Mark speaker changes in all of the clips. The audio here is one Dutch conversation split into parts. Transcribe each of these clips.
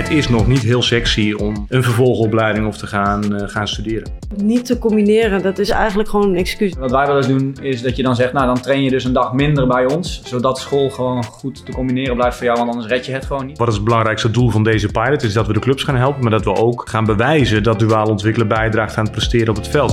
Speaker 1: Het is nog niet heel sexy om een vervolgopleiding of te gaan studeren.
Speaker 2: Niet te combineren, dat is eigenlijk gewoon een excuus.
Speaker 3: Wat wij wel eens doen is dat je dan zegt, nou dan train je dus een dag minder bij ons. Zodat school gewoon goed te combineren blijft voor jou, want anders red je het gewoon niet.
Speaker 1: Wat is het belangrijkste doel van deze pilot? Is dat we de clubs gaan helpen, maar dat we ook gaan bewijzen dat duaal ontwikkelen bijdraagt aan het presteren op het veld.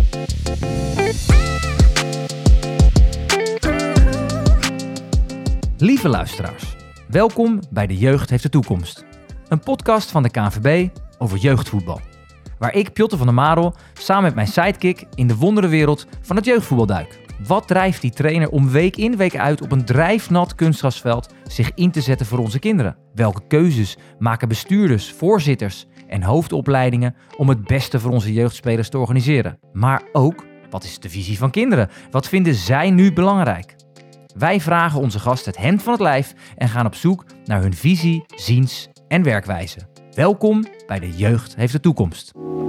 Speaker 4: Lieve luisteraars, welkom bij De Jeugd heeft de Toekomst. Een podcast van de KNVB over jeugdvoetbal. Waar ik, Pjotter van der Marel, samen met mijn sidekick in de wonderenwereld van het jeugdvoetbal duik. Wat drijft die trainer om week in week uit op een drijfnat kunstgrasveld zich in te zetten voor onze kinderen? Welke keuzes maken bestuurders, voorzitters en hoofdopleidingen om het beste voor onze jeugdspelers te organiseren? Maar ook, wat is de visie van kinderen? Wat vinden zij nu belangrijk? Wij vragen onze gast het hemd van het lijf en gaan op zoek naar hun visie, ziens en werkwijze. Welkom bij De Jeugd heeft de Toekomst.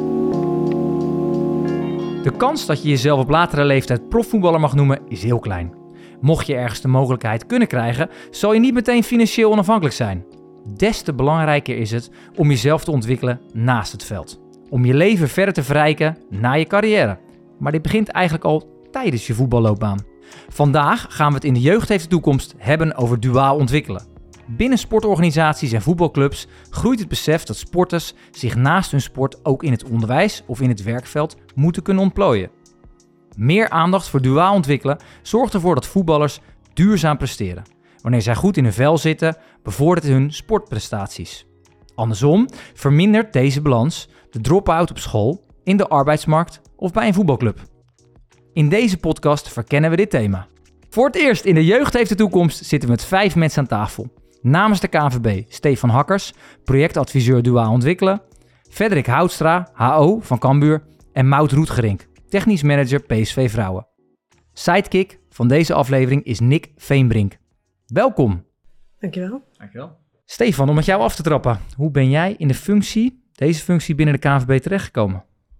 Speaker 4: De kans dat je jezelf op latere leeftijd profvoetballer mag noemen is heel klein. Mocht je ergens de mogelijkheid kunnen krijgen, zal je niet meteen financieel onafhankelijk zijn. Des te belangrijker is het om jezelf te ontwikkelen naast het veld. Om je leven verder te verrijken na je carrière. Maar dit begint eigenlijk al tijdens je voetballoopbaan. Vandaag gaan we het in De Jeugd heeft de Toekomst hebben over duaal ontwikkelen. Binnen sportorganisaties en voetbalclubs groeit het besef dat sporters zich naast hun sport ook in het onderwijs of in het werkveld moeten kunnen ontplooien. Meer aandacht voor duaal ontwikkelen zorgt ervoor dat voetballers duurzaam presteren. Wanneer zij goed in hun vel zitten, bevordert hun sportprestaties. Andersom vermindert deze balans de drop-out op school, in de arbeidsmarkt of bij een voetbalclub. In deze podcast verkennen we dit thema. Voor het eerst in De Jeugd heeft de Toekomst zitten we met 5 mensen aan tafel. Namens de KNVB Stefan Hakkers, projectadviseur duaal ontwikkelen, Frederik Houtstra, HO van Cambuur en Maud Roetgerink, technisch manager PSV Vrouwen. Sidekick van deze aflevering is Nick Veenbrink. Welkom.
Speaker 2: Dankjewel.
Speaker 3: Dankjewel.
Speaker 4: Stefan, om met jou af te trappen, hoe ben jij in deze functie binnen de KNVB terechtgekomen?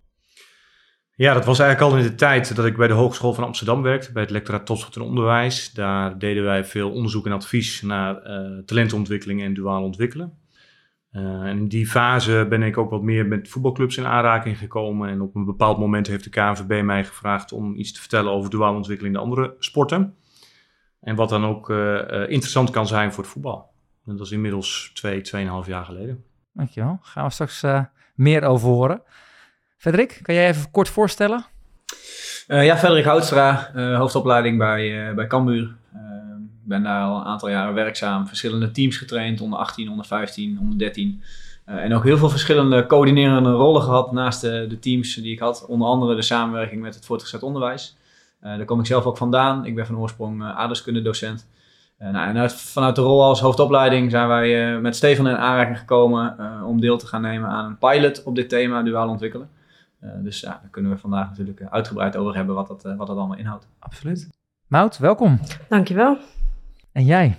Speaker 1: Ja, dat was eigenlijk al in de tijd dat ik bij de Hogeschool van Amsterdam werkte, bij het lectoraat Topsport en Onderwijs. Daar deden wij veel onderzoek en advies naar talentontwikkeling en duaal ontwikkelen. En in die fase ben ik ook wat meer met voetbalclubs in aanraking gekomen. En op een bepaald moment heeft de KNVB mij gevraagd om iets te vertellen over duaal ontwikkeling in de andere sporten. En wat dan ook interessant kan zijn voor het voetbal. En dat is inmiddels 2,5 jaar geleden.
Speaker 4: Dankjewel, gaan we straks meer over horen. Frederik, kan jij even kort voorstellen?
Speaker 3: Frederik Houtstra, hoofdopleiding bij Cambuur. Ben daar al een aantal jaren werkzaam. Verschillende teams getraind, onder 18, onder 15, onder 13. En ook heel veel verschillende coördinerende rollen gehad naast de teams die ik had. Onder andere de samenwerking met het voortgezet onderwijs. Daar kom ik zelf ook vandaan. Ik ben van oorsprong aardrijkskundedocent. Vanuit de rol als hoofdopleiding zijn wij met Stefan in aanraking gekomen om deel te gaan nemen aan een pilot op dit thema duaal ontwikkelen. Dus daar kunnen we vandaag natuurlijk uitgebreid over hebben wat dat allemaal inhoudt.
Speaker 4: Absoluut. Maud, welkom.
Speaker 2: Dankjewel.
Speaker 4: En jij?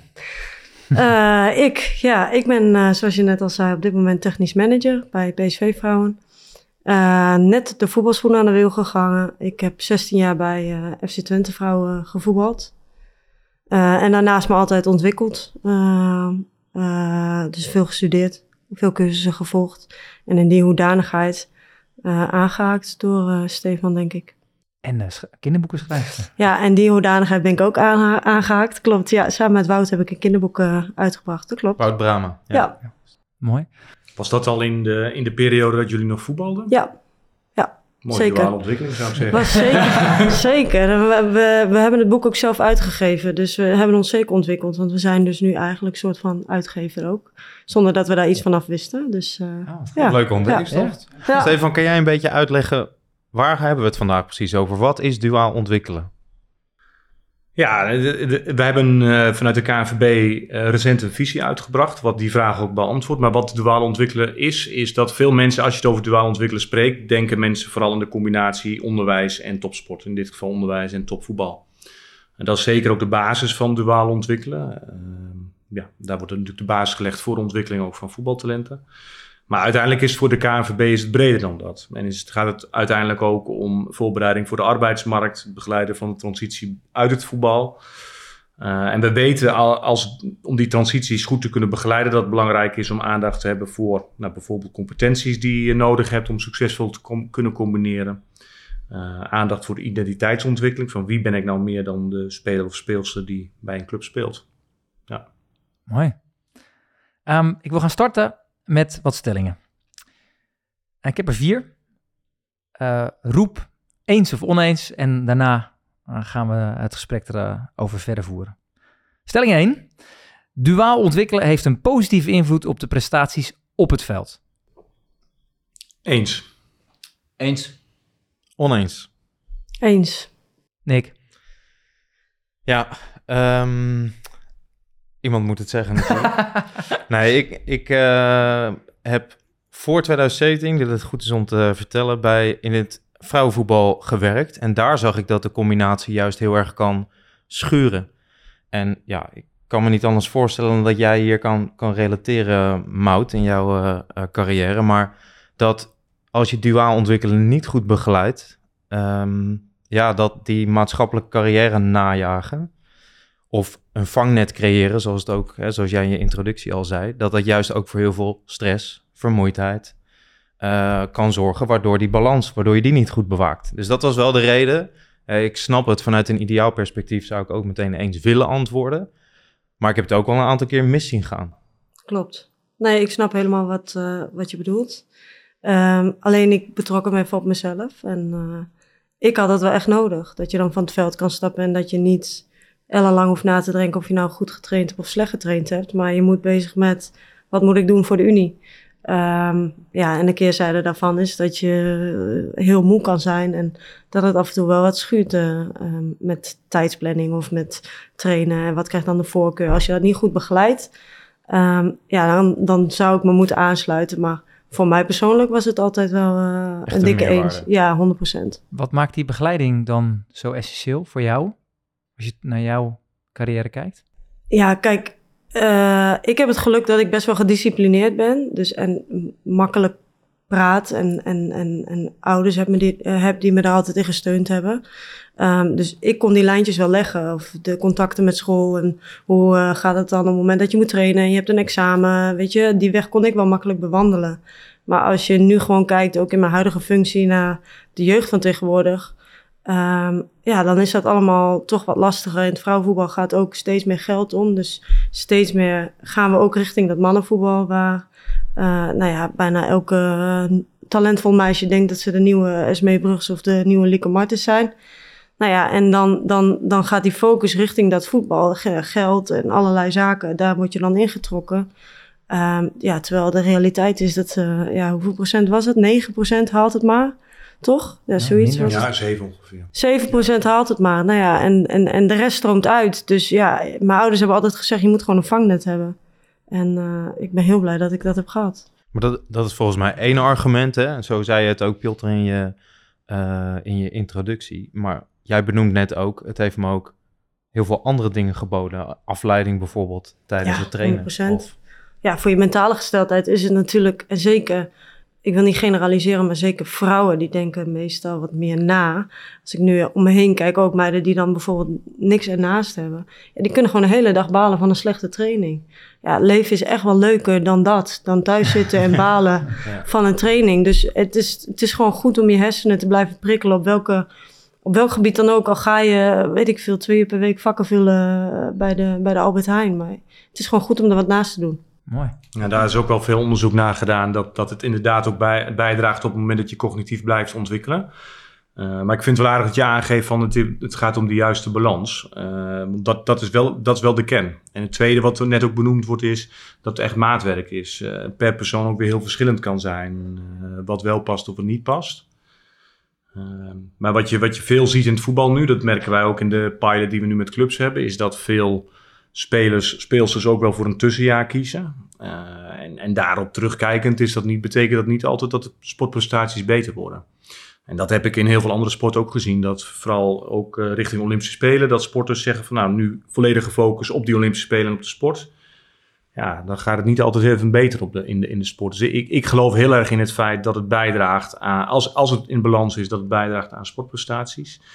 Speaker 2: Ik ben, zoals je net al zei, op dit moment technisch manager bij PSV Vrouwen. Net de voetbalschoenen aan de wiel gegangen. Ik heb 16 jaar bij FC Twente Vrouwen gevoetbald. En daarnaast me altijd ontwikkeld. Dus veel gestudeerd, veel cursussen gevolgd. En in die hoedanigheid aangehaakt door Stefan, denk ik.
Speaker 4: En kinderboeken schrijven.
Speaker 2: Ja, en die hoedanigheid ben ik ook aangehaakt. Klopt, ja. Samen met Wout heb ik een kinderboek uitgebracht. Dat klopt.
Speaker 5: Wout Brama.
Speaker 2: Ja.
Speaker 4: Mooi.
Speaker 1: Was dat al in de periode dat jullie nog voetbalden?
Speaker 2: Ja.
Speaker 1: Mooie
Speaker 2: zeker.
Speaker 1: duale ontwikkeling, zou ik zeggen.
Speaker 2: Was zeker. Zeker. We hebben het boek ook zelf uitgegeven. Dus we hebben ons zeker ontwikkeld. Want we zijn dus nu eigenlijk een soort van uitgever ook. Zonder dat we daar iets van af wisten. Dus,
Speaker 5: Leuke ontdekkingstocht.
Speaker 2: Ja.
Speaker 5: Stefan, kan jij een beetje uitleggen, waar hebben we het vandaag precies over? Wat is duaal ontwikkelen?
Speaker 1: Ja, we hebben vanuit de KNVB recent een visie uitgebracht, wat die vraag ook beantwoordt. Maar wat duaal ontwikkelen is dat veel mensen, als je het over duaal ontwikkelen spreekt, denken mensen vooral aan de combinatie onderwijs en topsport. In dit geval onderwijs en topvoetbal. En dat is zeker ook de basis van duaal ontwikkelen. Daar wordt natuurlijk de basis gelegd voor de ontwikkeling ook van voetbaltalenten. Maar uiteindelijk is het voor de KNVB breder dan dat. En gaat het uiteindelijk ook om voorbereiding voor de arbeidsmarkt, het begeleiden van de transitie uit het voetbal. En we weten om die transities goed te kunnen begeleiden, dat het belangrijk is om aandacht te hebben voor bijvoorbeeld competenties die je nodig hebt om succesvol te kunnen combineren. Aandacht voor de identiteitsontwikkeling, van wie ben ik nou meer dan de speler of speelster die bij een club speelt. Ja.
Speaker 4: Mooi. Ik wil gaan starten met wat stellingen. Ik heb er 4. Roep eens of oneens en daarna gaan we het gesprek erover verder voeren. Stelling 1. Duaal ontwikkelen heeft een positieve invloed op de prestaties op het veld.
Speaker 1: Eens.
Speaker 5: Oneens.
Speaker 2: Eens.
Speaker 4: Nick?
Speaker 5: Ja, iemand moet het zeggen natuurlijk. Nee, ik heb voor 2017, dat het goed is om te vertellen, in het vrouwenvoetbal gewerkt. En daar zag ik dat de combinatie juist heel erg kan schuren. En ja, ik kan me niet anders voorstellen dan dat jij hier kan relateren, Maud, in jouw carrière. Maar dat als je duaal ontwikkelen niet goed begeleidt, dat die maatschappelijke carrière najagen of een vangnet creëren, zoals jij in je introductie al zei, dat juist ook voor heel veel stress, vermoeidheid kan zorgen, waardoor je die niet goed bewaakt. Dus dat was wel de reden. Ik snap het, vanuit een ideaal perspectief zou ik ook meteen eens willen antwoorden. Maar ik heb het ook al een aantal keer mis zien gaan.
Speaker 2: Klopt. Nee, ik snap helemaal wat je bedoelt. Alleen ik betrok hem even op mezelf. En ik had dat wel echt nodig. Dat je dan van het veld kan stappen en dat je niet ellenlang hoeft na te denken of je nou goed getraind hebt of slecht getraind hebt. Maar je moet bezig met, wat moet ik doen voor de Unie? En de keerzijde daarvan is dat je heel moe kan zijn en dat het af en toe wel wat schuurt met tijdsplanning of met trainen. En wat krijgt dan de voorkeur? Als je dat niet goed begeleidt, dan zou ik me moeten aansluiten. Maar voor mij persoonlijk was het altijd wel een dikke eens. Ja, 100%.
Speaker 4: Wat maakt die begeleiding dan zo essentieel voor jou, als je naar jouw carrière kijkt?
Speaker 2: Ja, kijk, ik heb het geluk dat ik best wel gedisciplineerd ben. Dus en makkelijk praat en ouders heb die me daar altijd in gesteund hebben. Dus ik kon die lijntjes wel leggen. Of de contacten met school en hoe gaat het dan op het moment dat je moet trainen en je hebt een examen. Weet je, die weg kon ik wel makkelijk bewandelen. Maar als je nu gewoon kijkt, ook in mijn huidige functie naar de jeugd van tegenwoordig, dan is dat allemaal toch wat lastiger. In het vrouwenvoetbal gaat ook steeds meer geld om. Dus steeds meer gaan we ook richting dat mannenvoetbal, waar bijna elke talentvol meisje denkt dat ze de nieuwe Esmee Brugs of de nieuwe Lieke Martens zijn. En dan gaat die focus richting dat voetbal, geld en allerlei zaken. Daar word je dan ingetrokken. Terwijl de realiteit is dat, hoeveel procent was het? 9% haalt het maar. Toch? Ja, zoiets.
Speaker 1: Ja, 7 ongeveer.
Speaker 2: 7% haalt het maar. En de rest stroomt uit. Dus ja, mijn ouders hebben altijd gezegd, je moet gewoon een vangnet hebben. En ik ben heel blij dat ik dat heb gehad.
Speaker 5: Maar dat is volgens mij één argument, hè? En zo zei je het ook, Piotr, in je introductie. Maar jij benoemt net ook, het heeft me ook heel veel andere dingen geboden. Afleiding bijvoorbeeld tijdens het trainen.
Speaker 2: 100%. Ja, voor je mentale gesteldheid is het natuurlijk, en zeker, ik wil niet generaliseren, maar zeker vrouwen die denken meestal wat meer na. Als ik nu om me heen kijk, ook meiden die dan bijvoorbeeld niks ernaast hebben. Ja, die kunnen gewoon de hele dag balen van een slechte training. Ja, leven is echt wel leuker dan thuis zitten en balen van een training. Dus het is gewoon goed om je hersenen te blijven prikkelen op welk gebied dan ook. Al ga je, weet ik veel, 2 uur per week vakken vullen bij de Albert Heijn. Maar het is gewoon goed om er wat naast te doen.
Speaker 4: Mooi.
Speaker 1: Ja, daar is ook wel veel onderzoek naar gedaan dat het inderdaad ook bijdraagt op het moment dat je cognitief blijft ontwikkelen. Maar ik vind het wel aardig dat je aangeeft van het gaat om de juiste balans. Dat is wel de kern. En het tweede wat er net ook benoemd wordt is dat het echt maatwerk is. Per persoon ook weer heel verschillend kan zijn. Wat wel past of wat niet past. Maar wat je veel ziet in het voetbal nu, dat merken wij ook in de pilot die we nu met clubs hebben, is dat veel speelsters ook wel voor een tussenjaar kiezen. En daarop terugkijkend betekent dat niet altijd dat de sportprestaties beter worden. En dat heb ik in heel veel andere sporten ook gezien. Dat vooral ook richting Olympische Spelen, dat sporters zeggen van nu volledige focus op die Olympische Spelen en op de sport. Ja, dan gaat het niet altijd even beter in de sport. Dus ik geloof heel erg in het feit dat het bijdraagt aan, als het in balans is, dat het bijdraagt aan sportprestaties.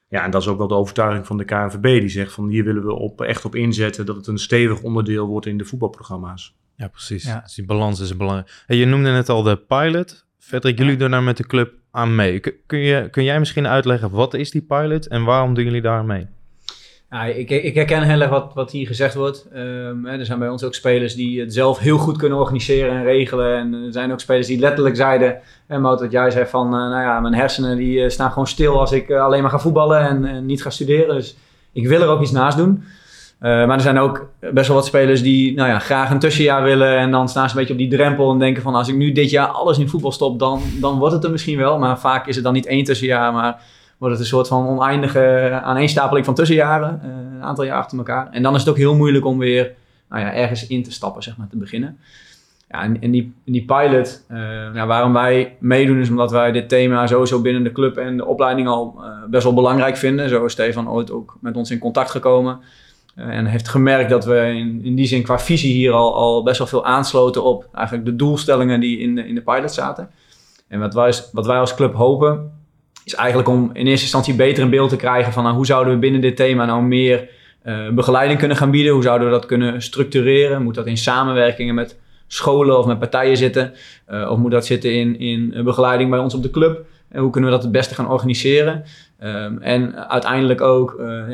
Speaker 1: Ja, en dat is ook wel de overtuiging van de KNVB. Die zegt van hier willen we echt op inzetten dat het een stevig onderdeel wordt in de voetbalprogramma's.
Speaker 5: Ja, precies.
Speaker 4: Ja.
Speaker 5: Dus die balans is belangrijk. Hey, je noemde net al de pilot. Frederik, jullie doen daar met de club aan mee. Kun jij misschien uitleggen, wat is die pilot en waarom doen jullie daar mee?
Speaker 3: Ja, ik herken heel erg wat hier gezegd wordt. Er zijn bij ons ook spelers die het zelf heel goed kunnen organiseren en regelen. En er zijn ook spelers die letterlijk zeiden, Mout, wat jij zei van, mijn hersenen die staan gewoon stil als ik alleen maar ga voetballen en niet ga studeren. Dus ik wil er ook iets naast doen. Maar er zijn ook best wel wat spelers die graag een tussenjaar willen. En dan staan ze een beetje op die drempel en denken van, als ik nu dit jaar alles in voetbal stop, dan wordt het er misschien wel. Maar vaak is het dan niet 1 tussenjaar, maar wordt het een soort van oneindige aaneenstapeling van tussenjaren. Een aantal jaar achter elkaar. En dan is het ook heel moeilijk om weer ergens in te stappen, zeg maar, te beginnen. Ja, en die pilot, waarom wij meedoen is omdat wij dit thema sowieso binnen de club en de opleiding al best wel belangrijk vinden. Zo is Stefan ooit ook met ons in contact gekomen. En heeft gemerkt dat we in die zin qua visie hier al best wel veel aansloten op eigenlijk de doelstellingen die in de pilot zaten. En wat wij als club hopen is eigenlijk om in eerste instantie beter een beeld te krijgen van hoe zouden we binnen dit thema nou meer begeleiding kunnen gaan bieden. Hoe zouden we dat kunnen structureren? Moet dat in samenwerkingen met scholen of met partijen zitten? Of moet dat zitten in begeleiding bij ons op de club? En hoe kunnen we dat het beste gaan organiseren? En uiteindelijk ook,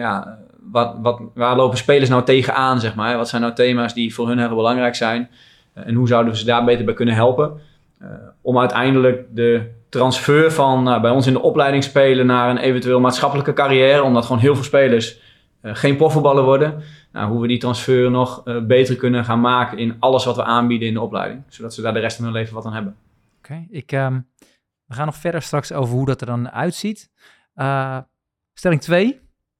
Speaker 3: waar lopen spelers nou tegenaan, zeg maar? Wat zijn nou thema's die voor hun heel belangrijk zijn? En hoe zouden we ze daar beter bij kunnen helpen? Om uiteindelijk de transfer van bij ons in de opleiding spelen naar een eventueel maatschappelijke carrière, omdat gewoon heel veel spelers geen profvoetballer worden. Hoe we die transfer nog beter kunnen gaan maken in alles wat we aanbieden in de opleiding. Zodat ze daar de rest van hun leven wat aan hebben.
Speaker 4: Oké, we gaan nog verder straks over hoe dat er dan uitziet. Stelling 2.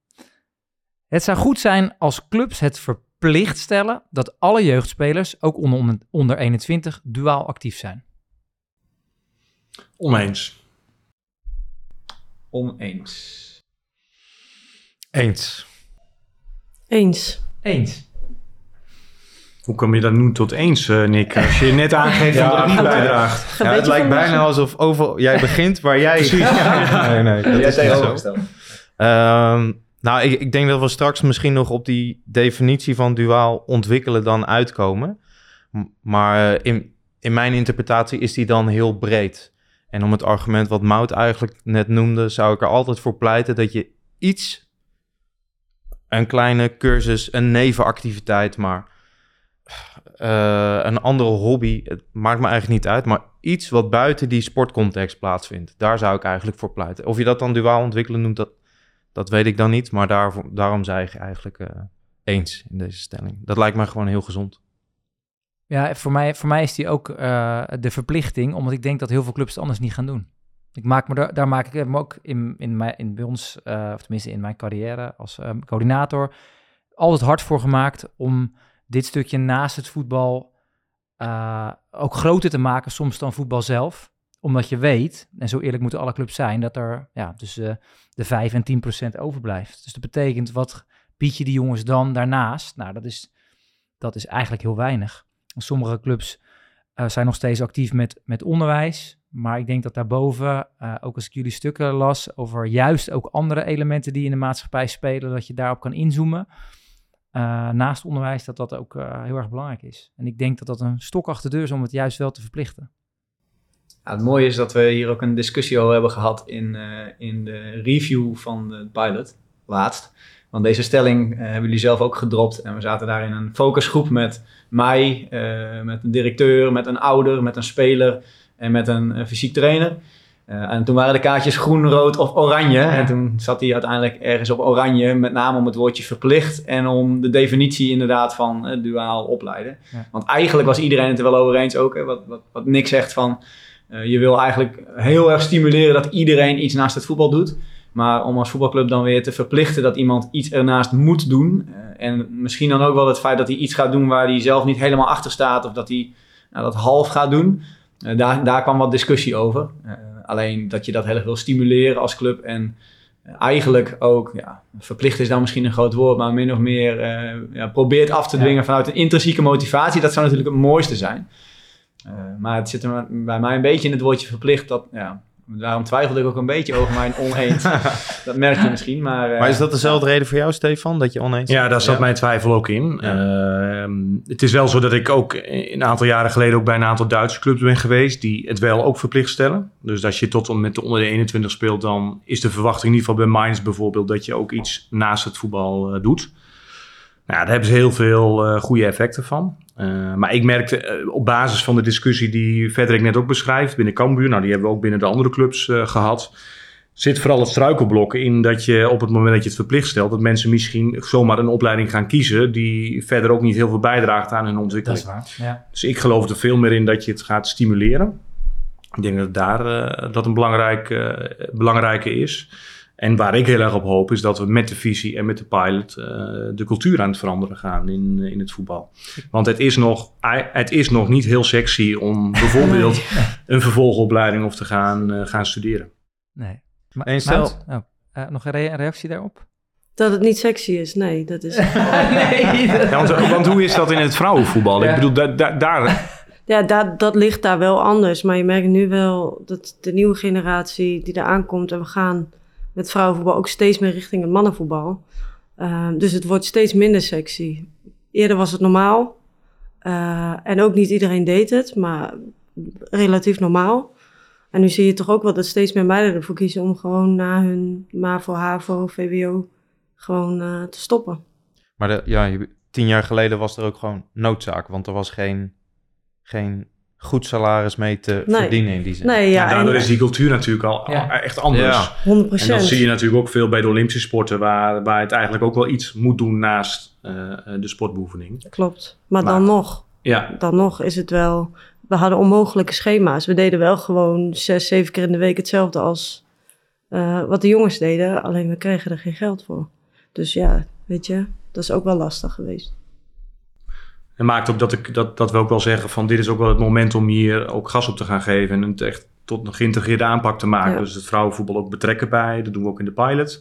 Speaker 4: Het zou goed zijn als clubs het verplicht stellen dat alle jeugdspelers, ook onder 21, duaal actief zijn.
Speaker 1: Oneens.
Speaker 3: Oneens.
Speaker 5: Eens.
Speaker 2: Eens.
Speaker 1: Hoe kom je dat nu tot eens, Nick? Als je net aangeeft dat het niet bijdraagt.
Speaker 5: Ja, het lijkt bijna alsof jij begint waar jij... Nee, dat is niet zo. Ik denk dat we straks misschien nog op die definitie van duaal ontwikkelen dan uitkomen. Maar in mijn interpretatie is die dan heel breed. En om het argument wat Mout eigenlijk net noemde, zou ik er altijd voor pleiten dat je een kleine cursus, een nevenactiviteit, maar een andere hobby, het maakt me eigenlijk niet uit, maar iets wat buiten die sportcontext plaatsvindt. Daar zou ik eigenlijk voor pleiten. Of je dat dan duaal ontwikkelen noemt, dat weet ik dan niet, maar daarom zei ik eigenlijk eens in deze stelling. Dat lijkt mij gewoon heel gezond.
Speaker 4: Ja, voor mij is die ook de verplichting, omdat ik denk dat heel veel clubs het anders niet gaan doen. Ik maak me ook bij ons, of tenminste in mijn carrière als coördinator, altijd hard voor gemaakt om dit stukje naast het voetbal ook groter te maken, soms dan voetbal zelf. Omdat je weet, en zo eerlijk moeten alle clubs zijn, dat er tussen de 5 en 10% overblijft. Dus dat betekent, wat bied je die jongens dan daarnaast? Nou, dat is eigenlijk heel weinig. Sommige clubs zijn nog steeds actief met onderwijs. Maar ik denk dat daarboven, ook als ik jullie stukken las over juist ook andere elementen die in de maatschappij spelen, dat je daarop kan inzoomen. Naast onderwijs, dat ook heel erg belangrijk is. En ik denk dat dat een stok achter de deur is om het juist wel te verplichten.
Speaker 3: Ja, het mooie is dat we hier ook een discussie over hebben gehad in de review van de pilot, laatst. Want deze stelling hebben jullie zelf ook gedropt. En we zaten daar in een focusgroep met mij, met een directeur, met een ouder, met een speler en met een fysiek trainer. En toen waren de kaartjes groen, rood of oranje. Ja. En toen zat hij uiteindelijk ergens op oranje, met name om het woordje verplicht en om de definitie inderdaad van duaal opleiden. Ja. Want eigenlijk was iedereen het er wel over eens ook, wat Nick zegt van, je wil eigenlijk heel erg stimuleren dat iedereen iets naast het voetbal doet. Maar om als voetbalclub dan weer te verplichten dat iemand iets ernaast moet doen. En misschien dan ook wel het feit dat hij iets gaat doen waar hij zelf niet helemaal achter staat. Of dat hij dat half gaat doen. Daar kwam wat discussie over. Alleen dat je dat heel erg wil stimuleren als club. En eigenlijk ook, verplicht is dan misschien een groot woord. Maar min of meer probeert af te dwingen vanuit een intrinsieke motivatie. Dat zou natuurlijk het mooiste zijn. Maar het zit er bij mij een beetje in het woordje verplicht. Dat Daarom twijfelde ik ook een beetje over mijn oneens. Dat merk je misschien, maar...
Speaker 5: Maar is dat dezelfde reden voor jou, Stefan, dat je oneens?
Speaker 1: Ja, daar zat mijn twijfel ook in.
Speaker 5: Ja.
Speaker 1: Het is wel zo dat ik ook een aantal jaren geleden ook bij een aantal Duitse clubs ben geweest die het wel ook verplicht stellen. Dus als je tot en met de onder de 21 speelt, dan is de verwachting in ieder geval bij Mainz bijvoorbeeld dat je ook iets naast het voetbal doet. Nou, daar hebben ze heel veel goede effecten van. Maar ik merkte op basis van de discussie die Frederik net ook beschrijft binnen Cambuur, nou die hebben we ook binnen de andere clubs gehad, zit vooral het struikelblok in dat je op het moment dat je het verplicht stelt, dat mensen misschien zomaar een opleiding gaan kiezen die verder ook niet heel veel bijdraagt aan hun ontwikkeling.
Speaker 4: Dat is waar, ja.
Speaker 1: Dus ik geloof er veel meer in dat je het gaat stimuleren. Ik denk dat dat een belangrijke is. En waar ik heel erg op hoop is dat we met de visie en met de pilot de cultuur aan het veranderen gaan in het voetbal. Want het is nog niet heel sexy om bijvoorbeeld een vervolgopleiding of te gaan studeren.
Speaker 4: Nee.
Speaker 5: En stel...
Speaker 4: nog een reactie daarop?
Speaker 2: Dat het niet sexy is, nee. Dat is...
Speaker 4: Nee.
Speaker 1: Ja, want hoe is dat in het vrouwenvoetbal?
Speaker 4: Ja.
Speaker 1: Ik bedoel, daar...
Speaker 2: Ja, dat ligt daar wel anders. Maar je merkt nu wel dat de nieuwe generatie die eraan komt... en we gaan met vrouwenvoetbal ook steeds meer richting het mannenvoetbal. Dus het wordt steeds minder sexy. Eerder was het normaal. En ook niet iedereen deed het, maar relatief normaal. En nu zie je toch ook wel dat steeds meer meiden ervoor kiezen... om gewoon na hun MAVO, HAVO, VWO gewoon te stoppen.
Speaker 5: Maar 10 jaar geleden was er ook gewoon noodzaak. Want er was geen goed salaris mee te verdienen in die zin.
Speaker 2: Nee,
Speaker 1: Ja, daardoor is die cultuur natuurlijk al echt anders.
Speaker 5: Ja.
Speaker 2: 100%.
Speaker 1: En dat zie je natuurlijk ook veel bij de Olympische sporten... waar het eigenlijk ook wel iets moet doen naast de sportbeoefening.
Speaker 2: Klopt. Maar dan nog is het wel... We hadden onmogelijke schema's. We deden wel gewoon 6-7 keer in de week hetzelfde als wat de jongens deden. Alleen we kregen er geen geld voor. Dus ja, weet je, dat is ook wel lastig geweest.
Speaker 1: En maakt ook dat we ook wel zeggen van dit is ook wel het moment om hier ook gas op te gaan geven. En het echt tot een geïntegreerde aanpak te maken.
Speaker 2: Ja.
Speaker 1: Dus het vrouwenvoetbal ook betrekken bij. Dat doen we ook in de pilot.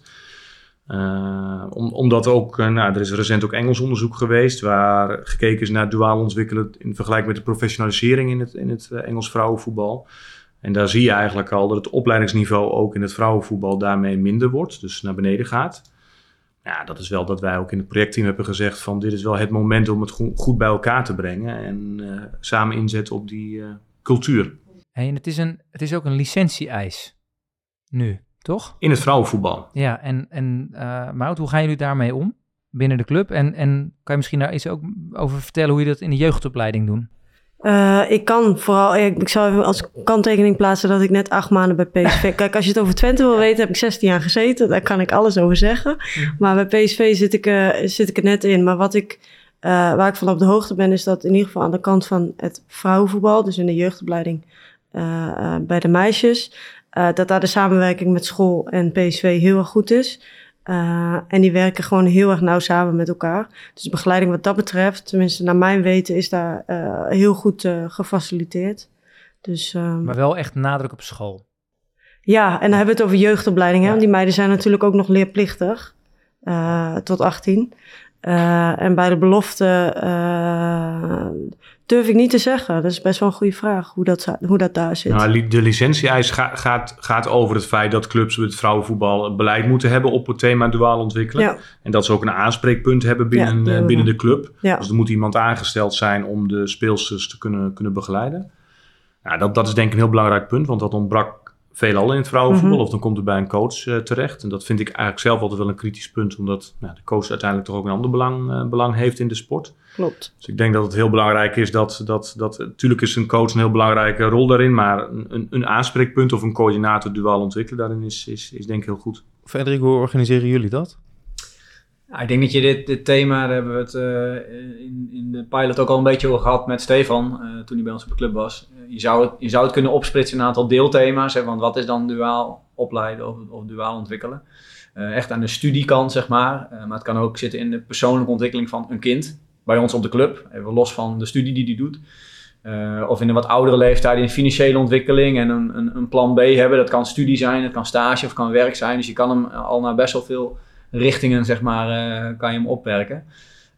Speaker 1: Omdat ook, er is recent ook Engels onderzoek geweest waar gekeken is naar duaal ontwikkelen in vergelijking met de professionalisering in het Engels vrouwenvoetbal. En daar zie je eigenlijk al dat het opleidingsniveau ook in het vrouwenvoetbal daarmee minder wordt, dus naar beneden gaat. Ja, dat is wel dat wij ook in het projectteam hebben gezegd van dit is wel het moment om het goed bij elkaar te brengen en samen inzetten op die cultuur.
Speaker 4: Hey, en het is ook een licentie-eis nu, toch?
Speaker 1: In het vrouwenvoetbal.
Speaker 4: Ja, en Maud, hoe gaan jullie daarmee om binnen de club? En kan je misschien daar iets ook over vertellen hoe je dat in de jeugdopleiding doet?
Speaker 2: Ik kan vooral, ik zou even als kanttekening plaatsen dat ik net 8 maanden bij PSV... Kijk, als je het over Twente wil weten, heb ik 16 jaar gezeten. Daar kan ik alles over zeggen. Maar bij PSV zit ik er net in. Maar waar ik van op de hoogte ben, is dat in ieder geval aan de kant van het vrouwenvoetbal, dus in de jeugdopleiding bij de meisjes, dat daar de samenwerking met school en PSV heel erg goed is. En die werken gewoon heel erg nauw samen met elkaar. Dus de begeleiding wat dat betreft, tenminste naar mijn weten, is daar heel goed gefaciliteerd. Dus,
Speaker 4: maar wel echt nadruk op school.
Speaker 2: Ja, en dan hebben we het over jeugdopleiding. Hè? Want die meiden zijn natuurlijk ook nog leerplichtig tot 18. En bij de belofte durf ik niet te zeggen. Dat is best wel een goede vraag, hoe dat daar zit.
Speaker 1: Nou, de licentie-eis gaat over het feit dat clubs met vrouwenvoetbal beleid moeten hebben op het thema duaal ontwikkelen. Ja. En dat ze ook een aanspreekpunt hebben binnen de club. Ja. Dus er moet iemand aangesteld zijn om de speelsters te kunnen begeleiden. Nou, dat is denk ik een heel belangrijk punt, want dat ontbrak veelal in het vrouwenvoetbal. Of dan komt het bij een coach terecht. En dat vind ik eigenlijk zelf altijd wel een kritisch punt, omdat de coach uiteindelijk toch ook een ander belang heeft in de sport.
Speaker 2: Klopt.
Speaker 1: Dus ik denk dat het heel belangrijk is dat natuurlijk is een coach een heel belangrijke rol daarin, maar een aanspreekpunt of een coördinator duaal ontwikkelen daarin is denk ik heel goed.
Speaker 5: Frederik, hoe organiseren jullie dat?
Speaker 3: Ja, ik denk dat je dit thema, daar hebben we het in de pilot ook al een beetje over gehad met Stefan, toen hij bij ons op de club was. Je zou het kunnen opsplitsen in een aantal deelthema's, hè, want wat is dan duaal opleiden of duaal ontwikkelen? Echt aan de studiekant, zeg maar. Maar het kan ook zitten in de persoonlijke ontwikkeling van een kind bij ons op de club, even los van de studie die hij doet. Of in een wat oudere leeftijd in financiële ontwikkeling en een plan B hebben. Dat kan studie zijn, dat kan stage of kan werk zijn. Dus je kan hem al naar best wel veel richtingen, zeg maar, kan je hem opwerken.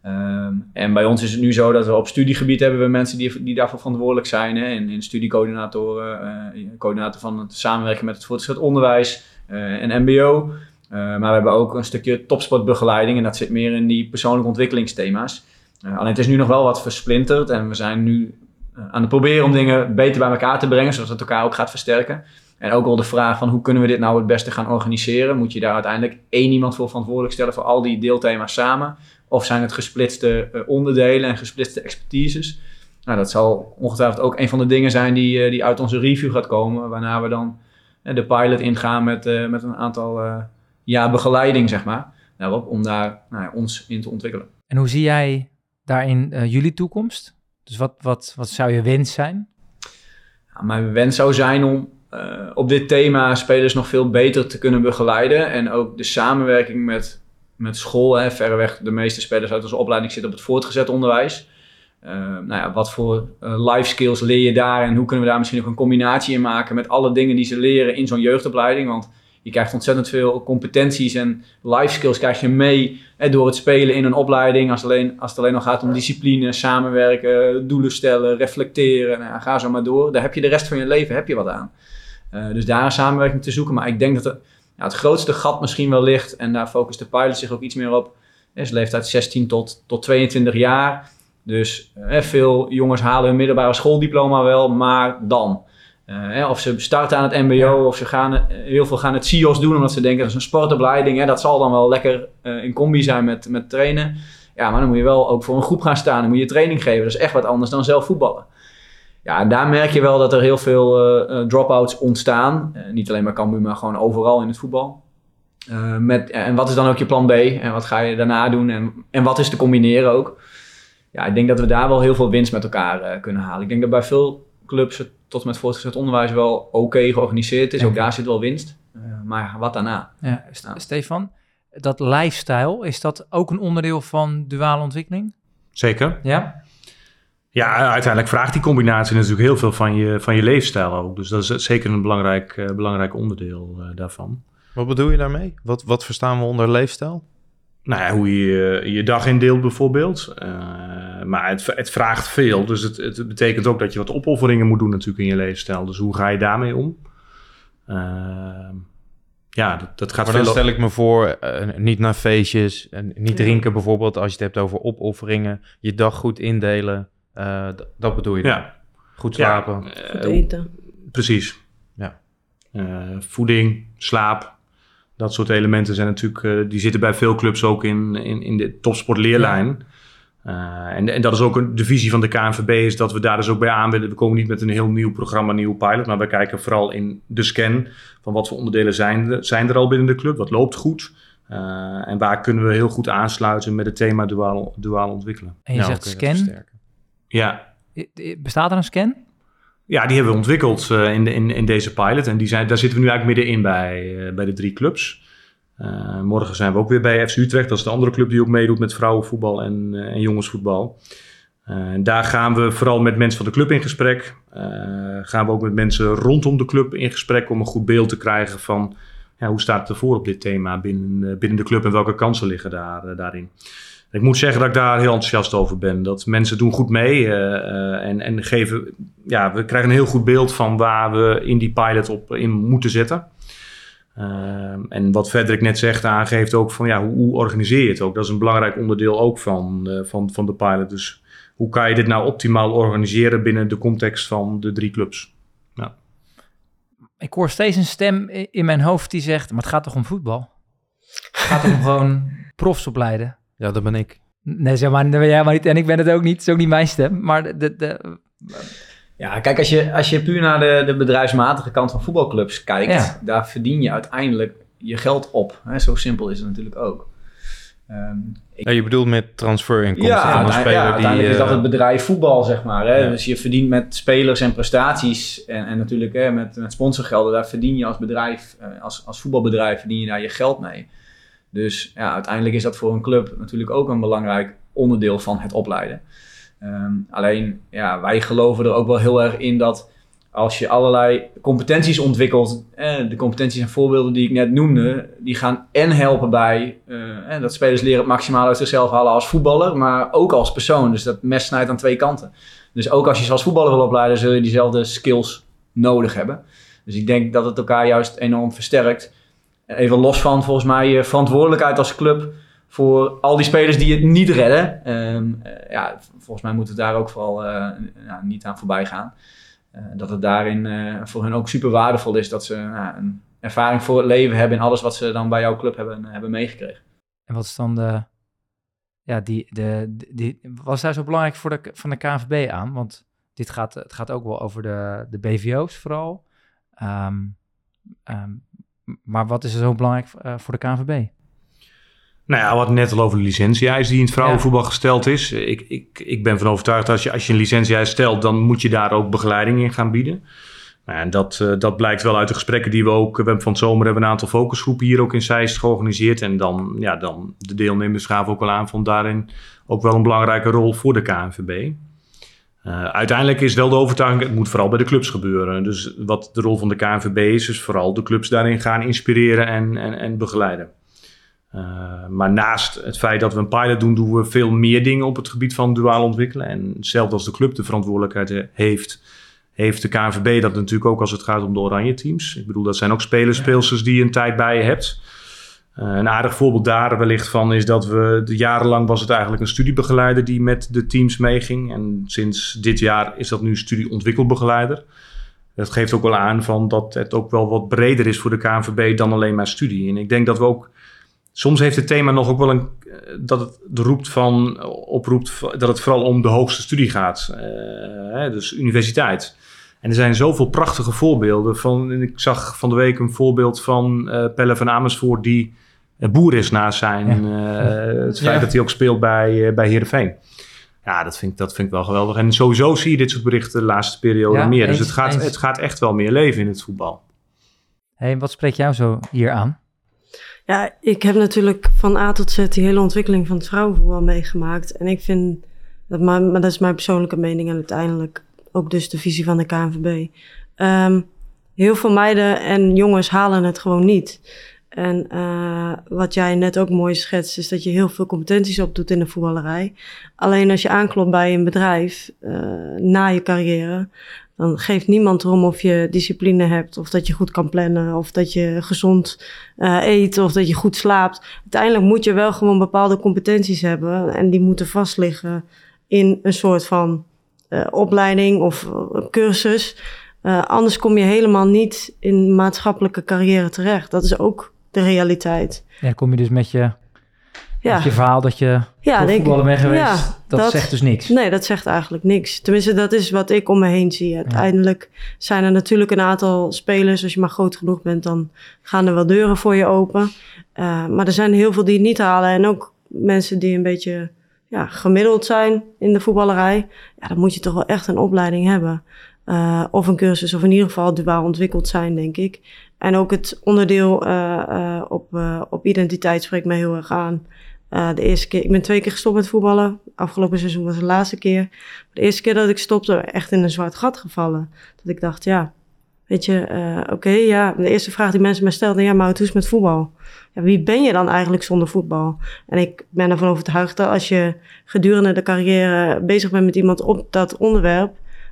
Speaker 3: En bij ons is het nu zo dat we op studiegebied hebben we mensen die daarvoor verantwoordelijk zijn. Hè? In studiecoördinatoren, coördinator van het samenwerken met het voortgezet onderwijs en mbo. Maar we hebben ook een stukje topsportbegeleiding en dat zit meer in die persoonlijke ontwikkelingsthema's. Alleen het is nu nog wel wat versplinterd en we zijn nu aan het proberen om dingen beter bij elkaar te brengen, zodat het elkaar ook gaat versterken. En ook wel de vraag van hoe kunnen we dit nou het beste gaan organiseren? Moet je daar uiteindelijk 1 iemand voor verantwoordelijk stellen voor al die deelthema's samen? Of zijn het gesplitste onderdelen en gesplitste expertises? Nou, dat zal ongetwijfeld ook een van de dingen zijn die uit onze review gaat komen, waarna we dan de pilot ingaan met een aantal jaar begeleiding, zeg maar, om daar ons in te ontwikkelen.
Speaker 4: En hoe zie jij daarin jullie toekomst? Dus wat zou je wens zijn?
Speaker 3: Ja, mijn wens zou zijn om op dit thema spelers nog veel beter te kunnen begeleiden. En ook de samenwerking met school. Verreweg de meeste spelers uit onze opleiding zitten op het voortgezet onderwijs. Wat voor life skills leer je daar? En hoe kunnen we daar misschien ook een combinatie in maken met alle dingen die ze leren in zo'n jeugdopleiding? Want je krijgt ontzettend veel competenties en life skills krijg je mee door het spelen in een opleiding. Als het alleen nog gaat om discipline, samenwerken, doelen stellen, reflecteren. Ga zo maar door. Daar heb je de rest van je leven wat aan. Dus daar een samenwerking te zoeken. Maar ik denk dat het grootste gat misschien wel ligt. En daar focust de pilot zich ook iets meer op. Is de leeftijd 16 tot 22 jaar. Dus veel jongens halen hun middelbare schooldiploma wel. Maar dan... of ze starten aan het mbo of ze heel veel gaan het CIO's doen omdat ze denken dat is een sportopleiding. Dat zal dan wel lekker in combi zijn met trainen. Ja, maar dan moet je wel ook voor een groep gaan staan. Dan moet je training geven. Dat is echt wat anders dan zelf voetballen. Ja, en daar merk je wel dat er heel veel drop-outs ontstaan. Niet alleen bij Cambuur, maar gewoon overal in het voetbal. En wat is dan ook je plan B? En wat ga je daarna doen? En wat is te combineren ook? Ja, ik denk dat we daar wel heel veel winst met elkaar kunnen halen. Ik denk dat bij veel clubs het tot met voortgezet onderwijs wel oké georganiseerd is. Ook daar zit wel winst. Maar wat daarna?
Speaker 4: Ja, Stefan, dat lifestyle, is dat ook een onderdeel van duale ontwikkeling?
Speaker 1: Zeker.
Speaker 4: Ja?
Speaker 1: Ja, uiteindelijk vraagt die combinatie natuurlijk heel veel van je leefstijl ook. Dus dat is zeker een belangrijk onderdeel daarvan.
Speaker 5: Wat bedoel je daarmee? Wat verstaan we onder leefstijl?
Speaker 1: Nou ja, hoe je je dag indeelt bijvoorbeeld. Maar het vraagt veel. Dus het betekent ook dat je wat opofferingen moet doen natuurlijk in je leefstijl. Dus hoe ga je daarmee om? Dat gaat
Speaker 5: maar
Speaker 1: veel...
Speaker 5: dan stel ik me voor, niet naar feestjes, niet drinken bijvoorbeeld. Als je het hebt over opofferingen, je dag goed indelen. Dat bedoel je dan?
Speaker 1: Ja.
Speaker 5: Goed slapen.
Speaker 2: Goed eten.
Speaker 1: Precies.
Speaker 5: Ja.
Speaker 1: Voeding, slaap. Dat soort elementen zijn natuurlijk, die zitten bij veel clubs ook in de topsportleerlijn. En dat is ook de visie van de KNVB, is dat we daar dus ook bij aan willen. We komen niet met een heel nieuw programma, nieuw pilot, maar we kijken vooral in de scan van wat voor onderdelen zijn er al binnen de club, wat loopt goed. En waar kunnen we heel goed aansluiten met het thema duaal ontwikkelen.
Speaker 4: En je zegt scan?
Speaker 1: Ja.
Speaker 4: Bestaat er een scan?
Speaker 1: Ja, die hebben we ontwikkeld in deze pilot. En daar zitten we nu eigenlijk middenin bij de 3 clubs. Morgen zijn we ook weer bij FC Utrecht. Dat is de andere club die ook meedoet met vrouwenvoetbal en jongensvoetbal. Daar gaan we vooral met mensen van de club in gesprek. Gaan we ook met mensen rondom de club in gesprek om een goed beeld te krijgen van hoe staat het ervoor op dit thema binnen de club en welke kansen liggen daarin. Ik moet zeggen dat ik daar heel enthousiast over ben. Dat mensen doen goed mee en geven... Ja, we krijgen een heel goed beeld van waar we in die pilot op in moeten zetten. En wat Frederik net zegt, aangeeft ook van hoe organiseer je het ook? Dat is een belangrijk onderdeel ook van de pilot. Dus hoe kan je dit nou optimaal organiseren binnen de context van de 3 clubs? Nou.
Speaker 4: Ik hoor steeds een stem in mijn hoofd die zegt, maar het gaat toch om voetbal? Het gaat toch om gewoon profs opleiden?
Speaker 5: Ja, dat ben ik.
Speaker 4: Nee, zeg maar, dat ben jij maar niet. En ik ben het ook niet. Het is ook niet mijn stem. Maar
Speaker 3: Ja, kijk, als je puur naar de bedrijfsmatige kant van voetbalclubs kijkt, daar verdien je uiteindelijk je geld op. Zo simpel is het natuurlijk ook.
Speaker 5: Je bedoelt met transferinkomsten van een speler die...
Speaker 3: uiteindelijk is dat het bedrijf voetbal, zeg maar. Hè?
Speaker 5: Ja.
Speaker 3: Dus je verdient met spelers en prestaties en natuurlijk met sponsorgelden, daar verdien je als bedrijf, als voetbalbedrijf verdien je daar je geld mee. Dus uiteindelijk is dat voor een club natuurlijk ook een belangrijk onderdeel van het opleiden. Alleen, wij geloven er ook wel heel erg in dat als je allerlei competenties ontwikkelt, de competenties en voorbeelden die ik net noemde, die gaan helpen bij dat spelers leren het maximaal uit zichzelf halen als voetballer, maar ook als persoon. Dus dat mes snijdt aan twee kanten. Dus ook als je ze als voetballer wil opleiden, zul je diezelfde skills nodig hebben. Dus ik denk dat het elkaar juist enorm versterkt. Even los van volgens mij je verantwoordelijkheid als club voor al die spelers die het niet redden. Volgens mij moeten we daar ook vooral niet aan voorbij gaan. Dat het daarin voor hen ook super waardevol is dat ze een ervaring voor het leven hebben in alles wat ze dan bij jouw club hebben meegekregen.
Speaker 4: En wat is dan wat is daar zo belangrijk van de KNVB aan? Want het gaat ook wel over de BVO's vooral. Maar wat is er zo belangrijk voor de KNVB?
Speaker 1: Nou ja, wat net al over de licentie-eis die in het vrouwenvoetbal gesteld is. Ik ben van overtuigd dat als je een licentie-eis stelt, dan moet je daar ook begeleiding in gaan bieden. Nou, en dat blijkt wel uit de gesprekken die we hebben van het zomer hebben een aantal focusgroepen hier ook in Zeist georganiseerd. En dan de deelnemers gaven ook wel aan, vond daarin ook wel een belangrijke rol voor de KNVB. Uiteindelijk is wel de overtuiging, het moet vooral bij de clubs gebeuren. Dus wat de rol van de KNVB is vooral de clubs daarin gaan inspireren en begeleiden. Maar naast het feit dat we een pilot doen we veel meer dingen op het gebied van duaal ontwikkelen. En hetzelfde als de club de verantwoordelijkheid heeft de KNVB dat natuurlijk ook als het gaat om de oranje teams. Ik bedoel, dat zijn ook speelsters die je een tijd bij je hebt. Een aardig voorbeeld daar wellicht van is dat jarenlang was het eigenlijk een studiebegeleider die met de teams meeging. En sinds dit jaar is dat nu studieontwikkelbegeleider. Dat geeft ook wel aan van dat het ook wel wat breder is voor de KNVB dan alleen maar studie. En ik denk dat we ook soms heeft het thema nog ook wel dat het oproept dat het vooral om de hoogste studie gaat. Dus universiteit. En er zijn zoveel prachtige voorbeelden. Ik zag van de week een voorbeeld van Pelle van Amersfoort die boer is naast zijn. Het feit dat hij ook speelt bij Heerenveen. Ja, dat vind ik wel geweldig. En sowieso zie je dit soort berichten de laatste periode meer. Dus het gaat echt wel meer leven in het voetbal.
Speaker 4: Hey, wat spreekt jou zo hier aan?
Speaker 2: Ja, ik heb natuurlijk van A tot Z die hele ontwikkeling van het vrouwenvoetbal meegemaakt. En ik vind, maar dat is mijn persoonlijke mening en uiteindelijk ook dus de visie van de KNVB. Heel veel meiden en jongens halen het gewoon niet. En wat jij net ook mooi schetst, is dat je heel veel competenties opdoet in de voetballerij. Alleen als je aanklopt bij een bedrijf na je carrière, dan geeft niemand erom of je discipline hebt, of dat je goed kan plannen, of dat je gezond eet, of dat je goed slaapt. Uiteindelijk moet je wel gewoon bepaalde competenties hebben en die moeten vastliggen in een soort van opleiding of cursus. Anders kom je helemaal niet in maatschappelijke carrière terecht. Dat is ook de realiteit.
Speaker 4: Ja, dan kom je dus met je verhaal dat je voetballer bent geweest. Dat zegt dus niks.
Speaker 2: Nee, dat zegt eigenlijk niks. Tenminste, dat is wat ik om me heen zie. Uiteindelijk zijn er natuurlijk een aantal spelers. Als je maar groot genoeg bent, dan gaan er wel deuren voor je open. Maar er zijn heel veel die het niet halen. En ook mensen die een beetje gemiddeld zijn in de voetballerij. Ja, dan moet je toch wel echt een opleiding hebben. Of een cursus, of in ieder geval duaal ontwikkeld zijn, denk ik. En ook het onderdeel op identiteit spreekt mij heel erg aan. De eerste keer, ik ben 2 keer gestopt met voetballen. Afgelopen seizoen was de laatste keer. De eerste keer dat ik stopte, echt in een zwart gat gevallen. Dat ik dacht, weet je, de eerste vraag die mensen mij stelden, maar hoe is het met voetbal? Ja, wie ben je dan eigenlijk zonder voetbal? En ik ben ervan overtuigd dat als je gedurende de carrière bezig bent met iemand op dat onderwerp,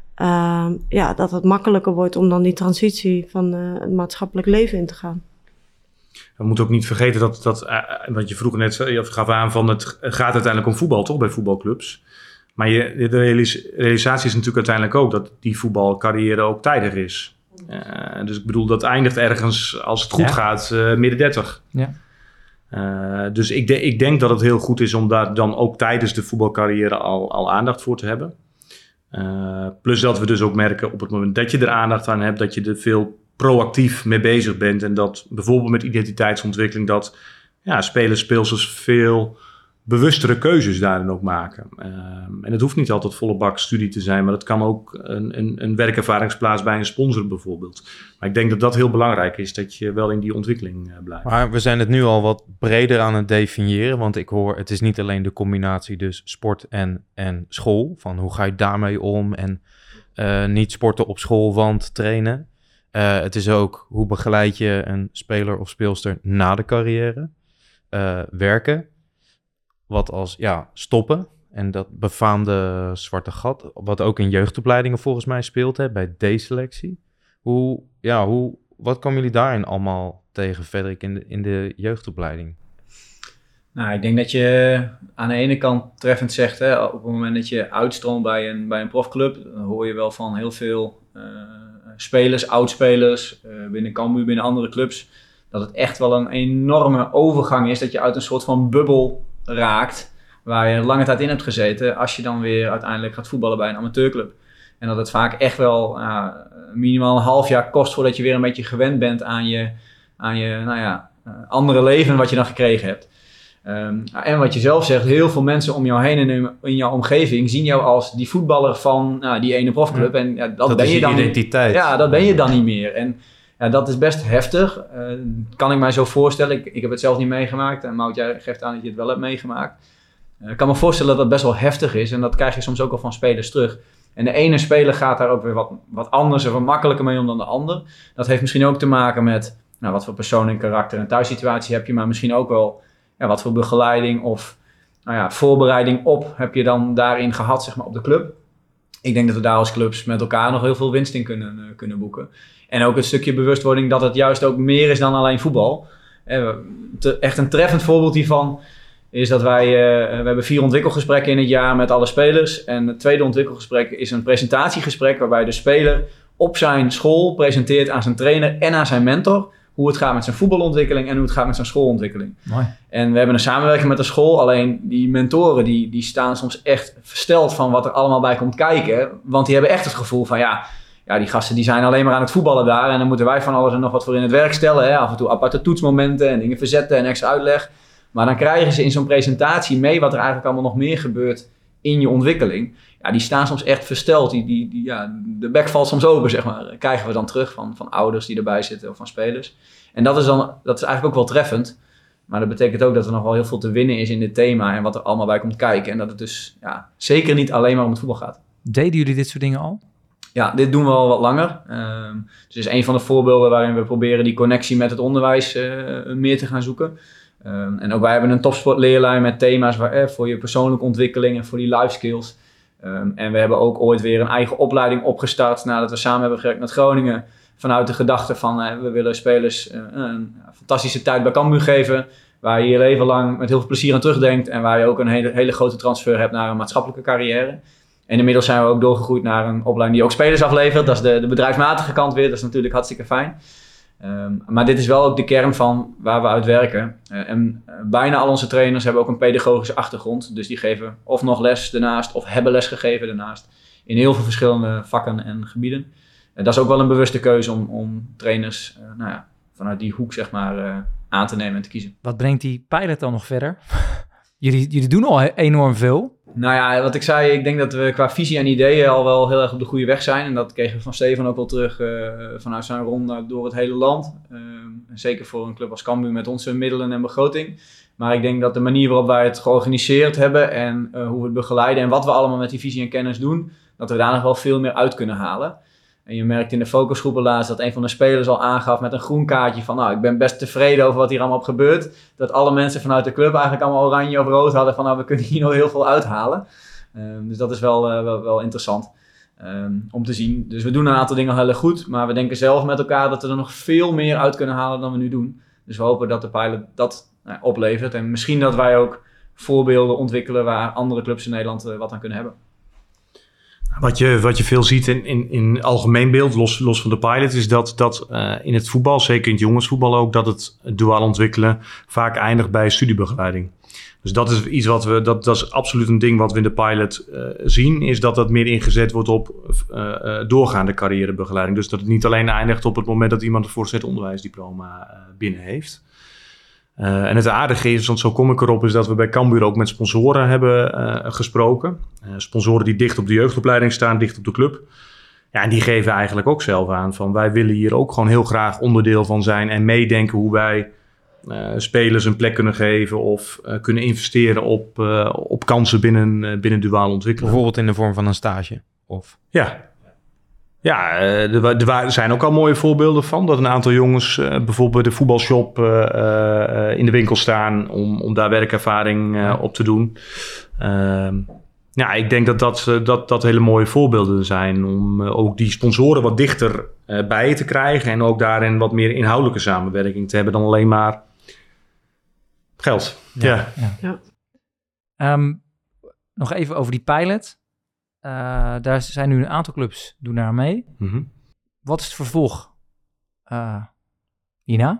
Speaker 2: dat het makkelijker wordt om dan die transitie van het maatschappelijk leven in te gaan.
Speaker 1: We moeten ook niet vergeten dat wat je vroeger net gaf aan van het gaat uiteindelijk om voetbal, toch, bij voetbalclubs. Maar de realisatie is natuurlijk uiteindelijk ook dat die voetbalcarrière ook tijdig is. Dus ik bedoel, dat eindigt ergens, als het goed gaat, midden 30. Ja. Dus ik denk dat het heel goed is om daar dan ook tijdens de voetbalcarrière al aandacht voor te hebben. Plus dat we dus ook merken op het moment dat je er aandacht aan hebt, dat je er veel proactief mee bezig bent. En dat bijvoorbeeld met identiteitsontwikkeling dat speelsters veel bewustere keuzes daarin ook maken. En het hoeft niet altijd volle bak studie te zijn, maar het kan ook een werkervaringsplaats bij een sponsor bijvoorbeeld. Maar ik denk dat dat heel belangrijk is, dat je wel in die ontwikkeling blijft.
Speaker 5: Maar we zijn het nu al wat breder aan het definiëren, want ik hoor, het is niet alleen de combinatie dus sport en school, van hoe ga je daarmee om en niet sporten op school, want trainen. Het is ook hoe begeleid je een speler of speelster na de carrière. Werken. Wat als stoppen. En dat befaamde zwarte gat, wat ook in jeugdopleidingen volgens mij speelt, hè, bij D-selectie. Wat komen jullie daarin allemaal tegen, Frederik, in de jeugdopleiding?
Speaker 3: Nou, ik denk dat je aan de ene kant treffend zegt, hè, op het moment dat je uitstroomt bij een profclub, dan hoor je wel van heel veel spelers, oudspelers, binnen Cambuur, binnen andere clubs, dat het echt wel een enorme overgang is, dat je uit een soort van bubbel raakt, waar je lange tijd in hebt gezeten, als je dan weer uiteindelijk gaat voetballen bij een amateurclub. En dat het vaak echt wel minimaal een half jaar kost voordat je weer een beetje gewend bent aan je andere leven wat je dan gekregen hebt. En wat je zelf zegt, heel veel mensen om jou heen en in jouw omgeving zien jou als die voetballer van die ene profclub. Ja. En dat ben
Speaker 5: is
Speaker 3: je dan
Speaker 5: identiteit.
Speaker 3: Ja, dat ben je dan niet meer. En dat is best heftig. Kan ik mij zo voorstellen. Ik heb het zelf niet meegemaakt. En Mout, jij geeft aan dat je het wel hebt meegemaakt. Ik kan me voorstellen dat dat best wel heftig is. En dat krijg je soms ook al van spelers terug. En de ene speler gaat daar ook weer wat anders en wat makkelijker mee om dan de ander. Dat heeft misschien ook te maken met wat voor persoon en karakter en thuissituatie heb je. Maar misschien ook wel wat voor begeleiding of voorbereiding op heb je dan daarin gehad, zeg maar, op de club. Ik denk dat we daar als clubs met elkaar nog heel veel winst in kunnen boeken. En ook het stukje bewustwording dat het juist ook meer is dan alleen voetbal. Echt een treffend voorbeeld hiervan is dat we hebben 4 ontwikkelgesprekken in het jaar met alle spelers. En het tweede ontwikkelgesprek is een presentatiegesprek waarbij de speler op zijn school presenteert aan zijn trainer en aan zijn mentor hoe het gaat met zijn voetbalontwikkeling en hoe het gaat met zijn schoolontwikkeling.
Speaker 4: Mooi.
Speaker 3: En we hebben een samenwerking met de school, alleen die mentoren die staan soms echt versteld van wat er allemaal bij komt kijken. Want die hebben echt het gevoel van die gasten die zijn alleen maar aan het voetballen daar en dan moeten wij van alles en nog wat voor in het werk stellen. Hè? Af en toe aparte toetsmomenten en dingen verzetten en extra uitleg. Maar dan krijgen ze in zo'n presentatie mee wat er eigenlijk allemaal nog meer gebeurt in je ontwikkeling. Ja, die staan soms echt versteld. De bek valt soms open, zeg maar. Krijgen we dan terug van ouders die erbij zitten of van spelers. En dat is eigenlijk ook wel treffend. Maar dat betekent ook dat er nog wel heel veel te winnen is in dit thema en wat er allemaal bij komt kijken. En dat het dus zeker niet alleen maar om het voetbal gaat.
Speaker 4: Deden jullie dit soort dingen al?
Speaker 3: Ja, dit doen we al wat langer. Dus het is een van de voorbeelden waarin we proberen die connectie met het onderwijs meer te gaan zoeken. En ook wij hebben een topsportleerlijn met thema's voor je persoonlijke ontwikkeling en voor die life skills. En we hebben ook ooit weer een eigen opleiding opgestart nadat we samen hebben gewerkt met Groningen. Vanuit de gedachte van we willen spelers een fantastische tijd bij Cambuur geven. Waar je je leven lang met heel veel plezier aan terugdenkt. En waar je ook een hele grote transfer hebt naar een maatschappelijke carrière. En inmiddels zijn we ook doorgegroeid naar een opleiding die ook spelers aflevert. Dat is de bedrijfsmatige kant weer. Dat is natuurlijk hartstikke fijn. Maar dit is wel ook de kern van waar we uit werken. En bijna al onze trainers hebben ook een pedagogische achtergrond. Dus die geven of nog les daarnaast of hebben les gegeven daarnaast. In heel veel verschillende vakken en gebieden. Dat is ook wel een bewuste keuze om trainers vanuit die hoek zeg maar, aan te nemen en te kiezen.
Speaker 4: Wat brengt die pilot dan nog verder? Jullie doen al enorm veel.
Speaker 3: Nou ja, wat ik zei, ik denk dat we qua visie en ideeën al wel heel erg op de goede weg zijn. En dat kregen we van Stefan ook wel terug vanuit zijn ronde door het hele land. Zeker voor een club als Cambuur met onze middelen en begroting. Maar ik denk dat de manier waarop wij het georganiseerd hebben en hoe we het begeleiden en wat we allemaal met die visie en kennis doen, dat we daar nog wel veel meer uit kunnen halen. En je merkt in de focusgroepen laatst dat een van de spelers al aangaf met een groen kaartje van ik ben best tevreden over wat hier allemaal op gebeurt. Dat alle mensen vanuit de club eigenlijk allemaal oranje of rood hadden van we kunnen hier nog heel veel uithalen. Dus dat is wel interessant om te zien. Dus we doen een aantal dingen heel erg goed, maar we denken zelf met elkaar dat we er nog veel meer uit kunnen halen dan we nu doen. Dus we hopen dat de pilot dat oplevert en misschien dat wij ook voorbeelden ontwikkelen waar andere clubs in Nederland wat aan kunnen hebben.
Speaker 1: Wat je veel ziet in algemeen beeld, los van de pilot, is dat in het voetbal, zeker in het jongensvoetbal ook, dat het duaal ontwikkelen vaak eindigt bij studiebegeleiding. Dus dat is iets dat is absoluut een ding wat we in de pilot zien, is dat meer ingezet wordt op doorgaande carrièrebegeleiding. Dus dat het niet alleen eindigt op het moment dat iemand een voortgezet onderwijsdiploma binnen heeft. En het aardige is, want zo kom ik erop, is dat we bij Cambuur ook met sponsoren hebben gesproken. Sponsoren die dicht op de jeugdopleiding staan, dicht op de club. Ja, en die geven eigenlijk ook zelf aan van wij willen hier ook gewoon heel graag onderdeel van zijn en meedenken hoe wij spelers een plek kunnen geven of kunnen investeren op kansen binnen duale ontwikkeling.
Speaker 5: Bijvoorbeeld in de vorm van een stage? Of?
Speaker 1: Ja, Ja, er zijn ook al mooie voorbeelden van. Dat een aantal jongens bijvoorbeeld bij de voetbalshop in de winkel staan om daar werkervaring op te doen. Ik denk dat hele mooie voorbeelden zijn om ook die sponsoren wat dichter bij je te krijgen. En ook daarin wat meer inhoudelijke samenwerking te hebben dan alleen maar geld. Ja.
Speaker 4: Nog even over die pilot. Daar zijn nu een aantal clubs doen daar mee.
Speaker 1: Mm-hmm.
Speaker 4: Wat is het vervolg hierna?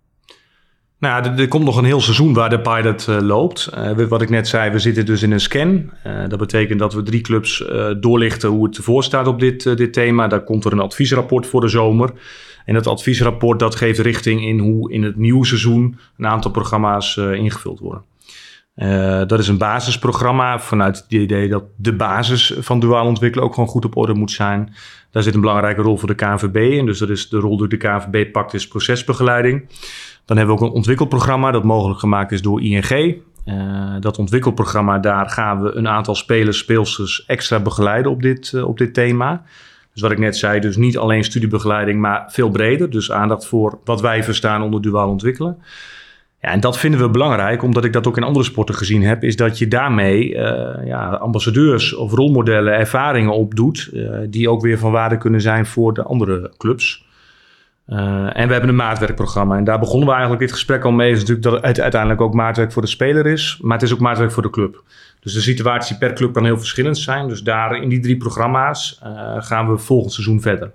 Speaker 1: Nou, er komt nog een heel seizoen waar de pilot loopt. Wat ik net zei, we zitten dus in een scan. Dat betekent dat we 3 clubs doorlichten hoe het ervoor staat op dit thema. Daar komt er een adviesrapport voor de zomer. En dat adviesrapport dat geeft richting in hoe in het nieuwe seizoen een aantal programma's ingevuld worden. Dat is een basisprogramma vanuit het idee dat de basis van duaal ontwikkelen ook gewoon goed op orde moet zijn. Daar zit een belangrijke rol voor de KNVB in. Dus dat is de rol die de KNVB pakt, is procesbegeleiding. Dan hebben we ook een ontwikkelprogramma dat mogelijk gemaakt is door ING. Dat ontwikkelprogramma, daar gaan we een aantal spelers, speelsters extra begeleiden op dit thema. Dus wat ik net zei, dus niet alleen studiebegeleiding, maar veel breder. Dus aandacht voor wat wij verstaan onder duaal ontwikkelen. Ja, en dat vinden we belangrijk, omdat ik dat ook in andere sporten gezien heb, is dat je daarmee ambassadeurs of rolmodellen, ervaringen opdoet, die ook weer van waarde kunnen zijn voor de andere clubs. En we hebben een maatwerkprogramma. En daar begonnen we eigenlijk dit gesprek al mee. Is natuurlijk dat het uiteindelijk ook maatwerk voor de speler is. Maar het is ook maatwerk voor de club. Dus de situatie per club kan heel verschillend zijn. Dus daar in die 3 programma's gaan we volgend seizoen verder.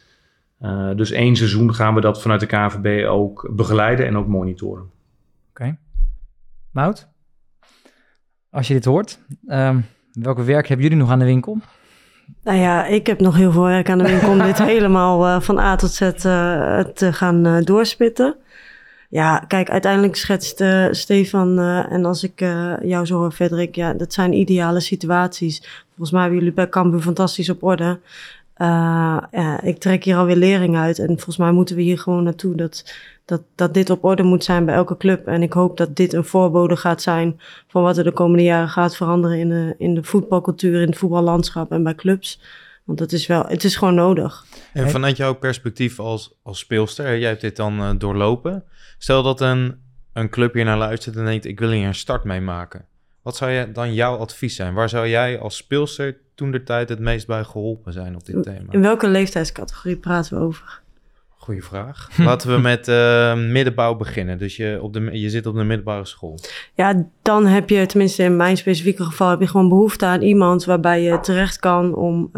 Speaker 1: Dus 1 seizoen gaan we dat vanuit de KNVB ook begeleiden en ook monitoren.
Speaker 4: Oké. Mout, als je dit hoort, welke werk hebben jullie nog aan de winkel?
Speaker 2: Nou ja, ik heb nog heel veel werk aan de winkel om dit helemaal van A tot Z te gaan doorspitten. Ja, kijk, uiteindelijk schetst Stefan en als ik jou zo hoor, Frederik, ja, dat zijn ideale situaties. Volgens mij hebben jullie bij Cambuur fantastisch op orde. Ik trek hier alweer lering uit en volgens mij moeten we hier gewoon naartoe dat dit op orde moet zijn bij elke club. En ik hoop dat dit een voorbode gaat zijn van wat er de komende jaren gaat veranderen in de voetbalcultuur, in het voetballandschap en bij clubs. Want het is gewoon nodig.
Speaker 5: En vanuit jouw perspectief als speelster, jij hebt dit dan doorlopen. Stel dat een club hier naar luistert en denkt, ik wil hier een start mee maken. Wat zou dan jouw advies zijn? Waar zou jij als speelster toentertijd het meest bij geholpen zijn op dit thema?
Speaker 2: In welke leeftijdscategorie praten we over?
Speaker 5: Goeie vraag. Laten we met middenbouw beginnen. Dus je zit op de middelbare school.
Speaker 2: Ja, dan heb je, tenminste in mijn specifieke geval, heb je gewoon behoefte aan iemand waarbij je terecht kan om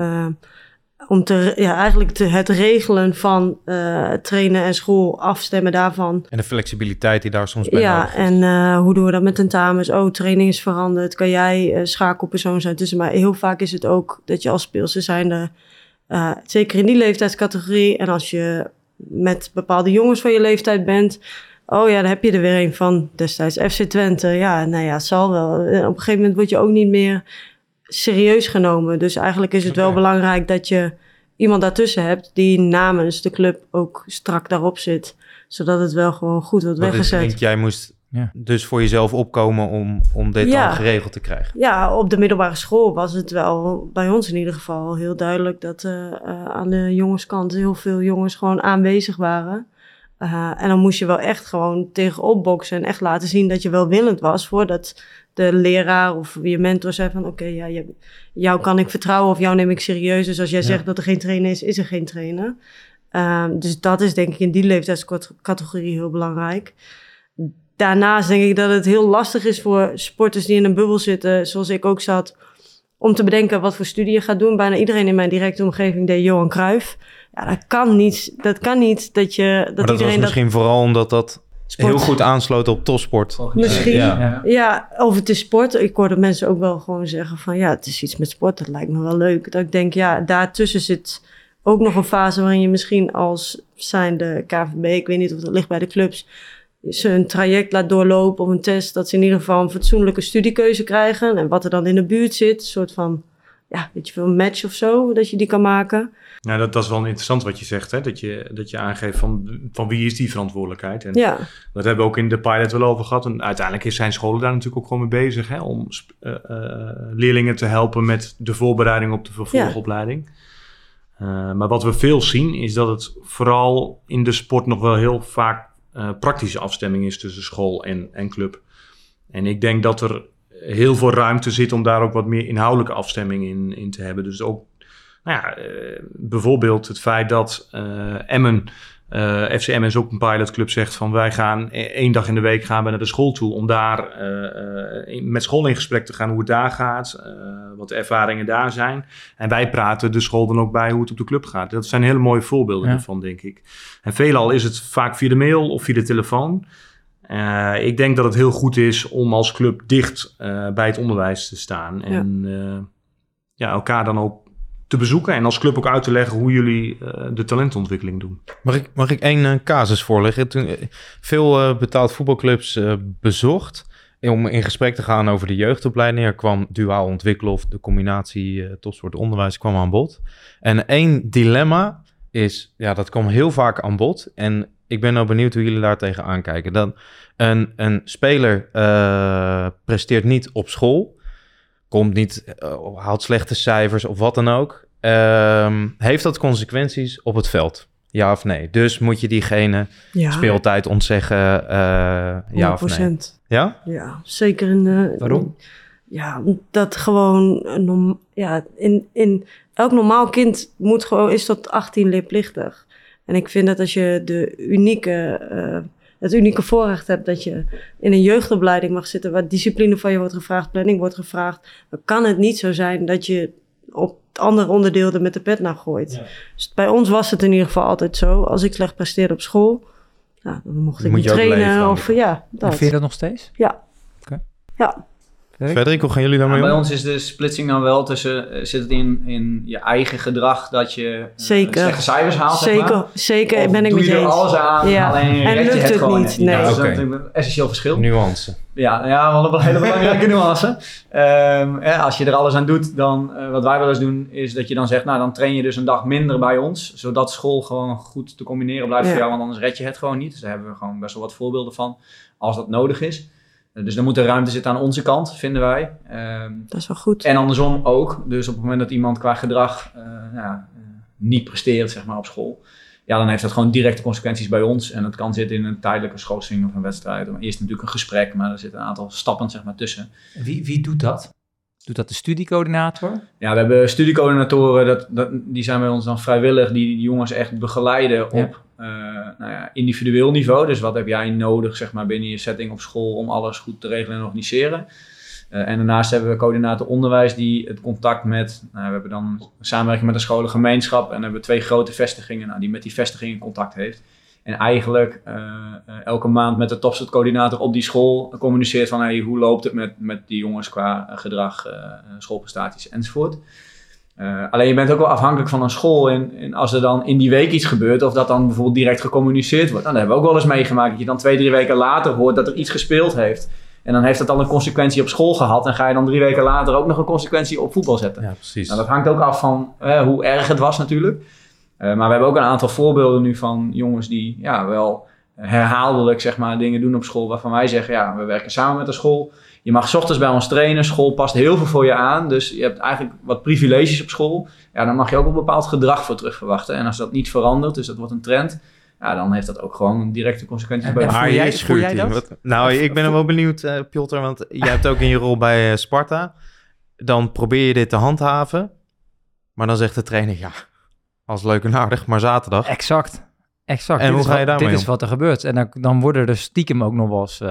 Speaker 2: het regelen van trainen en school, afstemmen daarvan.
Speaker 5: En de flexibiliteit die daar soms bij nodig is.
Speaker 2: Ja, en hoe doen we dat met tentamens? Training is veranderd. Kan jij schakelpersoon zijn tussen mij? Heel vaak is het ook dat je als speelster zijnde, zeker in die leeftijdscategorie, en als je met bepaalde jongens van je leeftijd bent, dan heb je er weer een van destijds FC Twente. Ja, nou ja, het zal wel. Op een gegeven moment word je ook niet meer serieus genomen. Dus eigenlijk is het wel belangrijk dat je iemand daartussen hebt die namens de club ook strak daarop zit, zodat het wel gewoon goed wordt weggezet.
Speaker 5: Jij moest dus voor jezelf opkomen om dit dan geregeld te krijgen. Ja,
Speaker 2: op de middelbare school was het wel, bij ons in ieder geval, heel duidelijk dat aan de jongenskant heel veel jongens gewoon aanwezig waren. En dan moest je wel echt gewoon tegenop boksen en echt laten zien dat je welwillend was, voordat de leraar of je mentor zei van jou kan ik vertrouwen of jou neem ik serieus. Dus als jij zegt dat er geen trainer is er geen trainer. Dus dat is denk ik in die leeftijdscategorie heel belangrijk. Daarnaast denk ik dat het heel lastig is voor sporters die in een bubbel zitten, zoals ik ook zat, om te bedenken wat voor studie je gaat doen. Bijna iedereen in mijn directe omgeving deed Johan Cruijff. Ja, dat kan niet. Maar dat
Speaker 5: was misschien vooral omdat dat heel goed aansloot op topsport.
Speaker 2: Misschien. Ja, of het is sport. Ik hoorde mensen ook wel gewoon zeggen van het is iets met sport. Dat lijkt me wel leuk. Dat ik denk, daartussen zit ook nog een fase waarin je misschien als zijnde KNVB, ik weet niet of dat ligt bij de clubs, ze een traject laat doorlopen of een test, dat ze in ieder geval een fatsoenlijke studiekeuze krijgen. En wat er dan in de buurt zit, een soort van, een match of zo, dat je die kan maken.
Speaker 1: Ja, dat is wel interessant wat je zegt, hè? Dat je aangeeft van wie is die verantwoordelijkheid. En dat hebben we ook in de pilot wel over gehad. En uiteindelijk zijn scholen daar natuurlijk ook gewoon mee bezig, hè? Om leerlingen te helpen met de voorbereiding op de vervolgopleiding. Maar wat we veel zien is dat het vooral in de sport nog wel heel vaak praktische afstemming is tussen school en club. En ik denk dat er heel veel ruimte zit om daar ook wat meer inhoudelijke afstemming in te hebben. Dus ook bijvoorbeeld het feit dat Emmen, FC Emmen is ook een pilotclub, zegt van wij gaan 1 dag in de week gaan we naar de school toe om daar met school in gesprek te gaan hoe het daar gaat, wat de ervaringen daar zijn. En wij praten de school dan ook bij hoe het op de club gaat. Dat zijn hele mooie voorbeelden ervan, denk ik. En veelal is het vaak via de mail of via de telefoon. Ik denk dat het heel goed is om als club dicht bij het onderwijs te staan. En elkaar dan ook te bezoeken en als club ook uit te leggen hoe jullie de talentontwikkeling doen.
Speaker 5: Mag ik 1 casus voorleggen? Toen veel betaald voetbalclubs bezocht om in gesprek te gaan over de jeugdopleiding. Er kwam duaal ontwikkelen of de combinatie topsport onderwijs kwam aan bod. En 1 dilemma is, dat kwam heel vaak aan bod. En ik ben nou benieuwd hoe jullie daar tegenaan kijken. Dan een speler presteert niet op school, komt niet, haalt slechte cijfers of wat dan ook. Heeft dat consequenties op het veld? Ja of nee? Dus moet je diegene speeltijd ontzeggen? Ja of nee? Ja?
Speaker 2: Ja, zeker in de...
Speaker 4: Waarom?
Speaker 2: Dat gewoon... in elk normaal kind is tot 18 leerplichtig. En ik vind dat als je het unieke voorrecht hebt dat je in een jeugdopleiding mag zitten waar discipline van je wordt gevraagd, planning wordt gevraagd, dan kan het niet zo zijn dat je op het andere onderdeel er met de pet naar gooit. Ja. Dus bij ons was het in ieder geval altijd zo. Als ik slecht presteerde op school, dan mocht ik niet trainen. Dat.
Speaker 4: En vind je dat nog steeds?
Speaker 2: Ja.
Speaker 4: Okay.
Speaker 2: Ja.
Speaker 5: Frederik, hoe gaan jullie daarmee om?
Speaker 3: Bij ons is de splitsing dan wel tussen... zit het in je eigen gedrag dat je slechte cijfers haalt?
Speaker 2: Zeker. Ben ik met je eens.
Speaker 3: Doe je er alles aan, alleen
Speaker 2: en lukt het gewoon niet. Nee.
Speaker 3: Dat is natuurlijk een essentieel verschil.
Speaker 5: Nuance.
Speaker 3: Ja, wel een hele belangrijke nuance. Als je er alles aan doet, dan wat wij wel eens doen, is dat je dan zegt, dan train je dus een dag minder bij ons, zodat school gewoon goed te combineren blijft voor jou, want anders red je het gewoon niet. Dus daar hebben we gewoon best wel wat voorbeelden van, als dat nodig is. Dus er moet er ruimte zitten aan onze kant, vinden wij.
Speaker 2: Dat is wel goed.
Speaker 3: En andersom ook. Dus op het moment dat iemand qua gedrag niet presteert, zeg maar, op school, dan heeft dat gewoon directe consequenties bij ons. En dat kan zitten in een tijdelijke schorsing of een wedstrijd. Eerst natuurlijk een gesprek, maar er zitten een aantal stappen, zeg maar, tussen.
Speaker 4: Wie doet dat? Doet dat de studiecoördinator?
Speaker 3: Ja, we hebben studiecoördinatoren, die zijn bij ons dan vrijwillig, die jongens echt begeleiden op individueel niveau. Dus wat heb jij nodig, zeg maar, binnen je setting op school om alles goed te regelen en organiseren. En daarnaast hebben we coördinator onderwijs die het contact met, we hebben dan een samenwerking met een scholengemeenschap en hebben we 2 grote vestigingen, die met die vestigingen contact heeft. En eigenlijk elke maand met de topsportcoördinator op die school communiceert van hoe loopt het met die jongens qua gedrag, schoolprestaties enzovoort. Alleen je bent ook wel afhankelijk van een school en als er dan in die week iets gebeurt of dat dan bijvoorbeeld direct gecommuniceerd wordt. Dat hebben we ook wel eens meegemaakt dat je dan 2-3 weken later hoort dat er iets gespeeld heeft. En dan heeft dat al een consequentie op school gehad en ga je dan 3 weken later ook nog een consequentie op voetbal zetten.
Speaker 5: Ja, precies.
Speaker 3: Dat hangt ook af van hoe erg het was natuurlijk. Maar we hebben ook een aantal voorbeelden nu van jongens die wel herhaaldelijk, zeg maar, dingen doen op school waarvan wij zeggen, we werken samen met de school. Je mag 's ochtends bij ons trainen, school past heel veel voor je aan, dus je hebt eigenlijk wat privileges op school. Ja, dan mag je ook een bepaald gedrag voor terug verwachten. En als dat niet verandert, dus dat wordt een trend, dan heeft dat ook gewoon een directe consequenties bij ons.
Speaker 4: Voel jij dat?
Speaker 5: Nou, ik ben wel benieuwd, Piotr, want jij hebt ook in je rol bij Sparta. Dan probeer je dit te handhaven, maar dan zegt de trainer, als leuk en aardig, maar zaterdag.
Speaker 4: Exact.
Speaker 5: En hoe ga je daarmee om?
Speaker 4: Dit is wat er gebeurt. En dan worden er stiekem ook nog wel eens...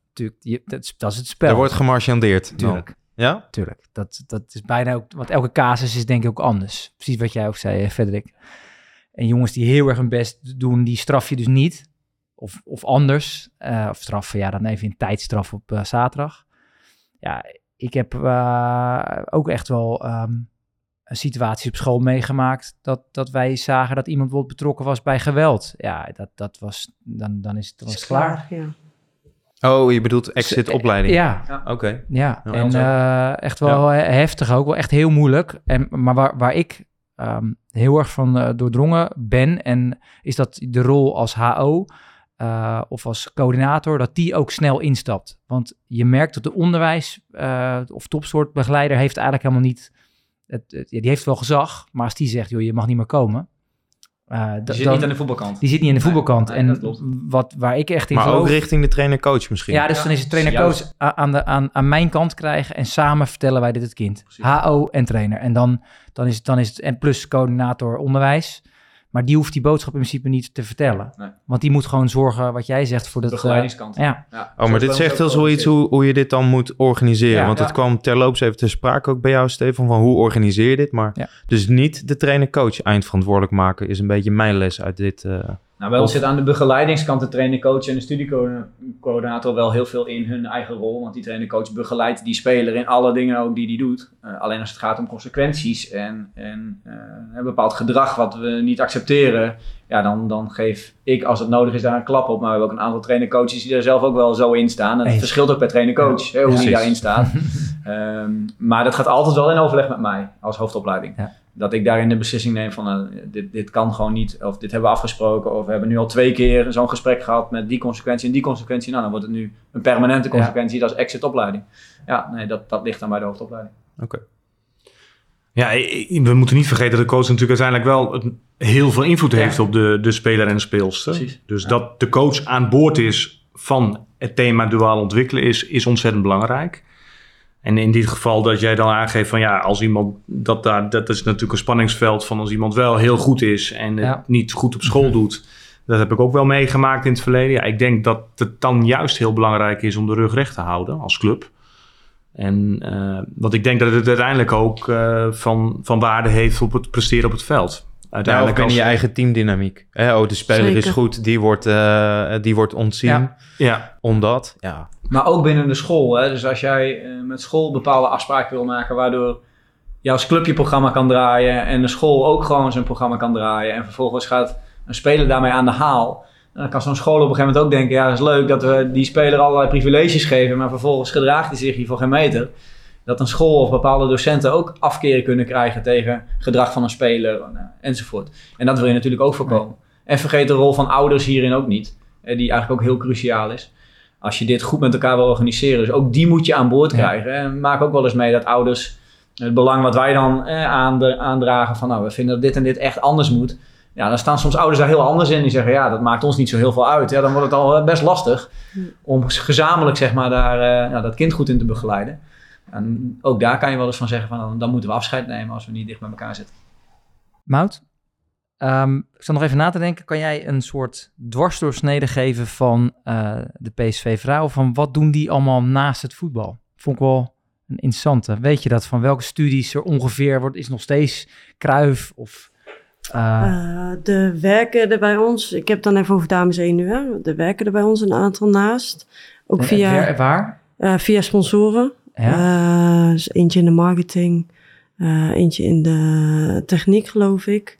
Speaker 4: dat is het spel.
Speaker 5: Er wordt gemarchandeerd.
Speaker 4: Tuurlijk.
Speaker 5: Ja?
Speaker 4: Tuurlijk. Dat is bijna ook... Want elke casus is denk ik ook anders. Precies wat jij ook zei, Frederik. En jongens die heel erg hun best doen, die straf je dus niet. Of anders. Of straffen, dan even een tijdstraf op zaterdag. Ja, ik heb ook echt wel... een situatie op school meegemaakt dat wij zagen dat iemand bijvoorbeeld betrokken was bij geweld. Ja, dat was dan is het klaar.
Speaker 2: Ja.
Speaker 5: Oh, je bedoelt exit-opleiding?
Speaker 4: Ja.
Speaker 5: Oké.
Speaker 4: Ja, en echt wel heftig ook, wel echt heel moeilijk. Maar waar ik heel erg van doordrongen ben, en is dat de rol als HO of als coördinator, dat die ook snel instapt. Want je merkt dat de onderwijs of topsportbegeleider heeft eigenlijk helemaal niet die heeft wel gezag, maar als die zegt, joh, je mag niet meer komen.
Speaker 3: Die zit niet aan de voetbalkant.
Speaker 4: Die zit niet aan de voetbalkant.
Speaker 3: Nee,
Speaker 4: en waar ik echt in
Speaker 5: Maar
Speaker 4: geloof...
Speaker 5: ook richting de trainer-coach misschien.
Speaker 4: Ja, dus dan is de trainer-coach aan mijn kant krijgen en samen vertellen wij dit het kind.
Speaker 3: Precies.
Speaker 4: HO en trainer. En dan is het en plus coördinator onderwijs. Maar die hoeft die boodschap in principe niet te vertellen.
Speaker 3: Nee.
Speaker 4: Want die moet gewoon zorgen, wat jij zegt, voor
Speaker 3: De
Speaker 4: dat...
Speaker 3: begeleidingskant.
Speaker 4: ja.
Speaker 5: Oh, maar dit zegt wel zoiets hoe je dit dan moet organiseren.
Speaker 4: Ja,
Speaker 5: Want het kwam terloops even ter sprake ook bij jou, Stefan, van hoe organiseer je dit? Maar dus niet de trainer-coach eindverantwoordelijk maken is een beetje mijn les uit dit.
Speaker 3: Nou, bij ons zit aan de begeleidingskant de trainer-coach en de studiecoördinator wel heel veel in hun eigen rol. Want die trainer-coach begeleidt die speler in alle dingen ook die doet. Alleen als het gaat om consequenties en een bepaald gedrag wat we niet accepteren. Ja, dan geef ik als het nodig is daar een klap op. Maar we hebben ook een aantal trainer-coaches die daar zelf ook wel zo in staan. En het verschilt ook per trainer-coach hoe die daarin staat. Maar dat gaat altijd wel in overleg met mij als hoofdopleiding. Ja. Dat ik daarin de beslissing neem van dit kan gewoon niet, of dit hebben we afgesproken, of we hebben nu al 2 keer zo'n gesprek gehad met die consequentie en die consequentie. Nou, dan wordt het nu een permanente consequentie, dat is exit-opleiding. Ja, nee, dat ligt dan bij de hoofdopleiding.
Speaker 5: Oké.
Speaker 1: Ja, we moeten niet vergeten dat de coach natuurlijk uiteindelijk wel heel veel invloed heeft op de speler en de speelster.
Speaker 3: Precies.
Speaker 1: Dus dat de coach aan boord is van het thema duaal ontwikkelen is ontzettend belangrijk. En in dit geval dat jij dan aangeeft van als iemand, dat is natuurlijk een spanningsveld van als iemand wel heel goed is en het niet goed op school doet. Dat heb ik ook wel meegemaakt in het verleden. Ja, ik denk dat het dan juist heel belangrijk is om de rug recht te houden als club. En want ik denk dat het uiteindelijk ook van waarde heeft op het presteren op het veld.
Speaker 5: Uiteindelijk binnen je eigen teamdynamiek. De speler is goed, die wordt ontzien.
Speaker 1: Ja.
Speaker 5: Omdat, ja.
Speaker 3: Maar ook binnen de school. Hè? Dus als jij met school bepaalde afspraken wil maken waardoor je als club je programma kan draaien en de school ook gewoon zijn programma kan draaien en vervolgens gaat een speler daarmee aan de haal. Dan kan zo'n school op een gegeven moment ook denken, ja, dat is leuk dat we die speler allerlei privileges geven, maar vervolgens gedraagt hij zich hier voor geen meter. Dat een school of bepaalde docenten ook afkeren kunnen krijgen tegen gedrag van een speler enzovoort. En dat wil je natuurlijk ook voorkomen. Nee. En vergeet de rol van ouders hierin ook niet, die eigenlijk ook heel cruciaal is. Als je dit goed met elkaar wil organiseren, dus ook die moet je aan boord krijgen. En maak ook wel eens mee dat ouders het belang wat wij dan aandragen van we vinden dat dit en dit echt anders moet. Ja, dan staan soms ouders daar heel anders in. Die zeggen, dat maakt ons niet zo heel veel uit. Ja, dan wordt het al best lastig om gezamenlijk zeg maar daar dat kind goed in te begeleiden. En ook daar kan je wel eens van zeggen van dan moeten we afscheid nemen als we niet dicht bij elkaar zitten.
Speaker 4: Mout, ik zal nog even na te denken. Kan jij een soort dwarsdoorsnede geven van de PSV-vrouwen? Van wat doen die allemaal naast het voetbal? Vond ik wel een interessante. Weet je dat van welke studies er ongeveer wordt? Is nog steeds Cruijff of...
Speaker 2: De werken er bij ons, ik heb het dan even over dames 1 nu, hè. De werken er bij ons een aantal naast. Ook via...
Speaker 4: Waar?
Speaker 2: Via sponsoren. Ja. Dus eentje in de marketing, eentje in de techniek, geloof ik.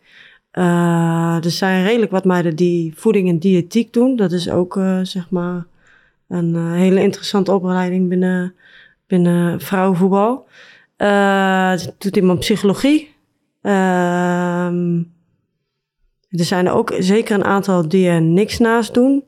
Speaker 2: Er zijn redelijk wat meiden die voeding en diëtiek doen. Dat is ook, zeg maar, een hele interessante opleiding binnen vrouwenvoetbal. Doet iemand psychologie. Er zijn er ook zeker een aantal die er niks naast doen.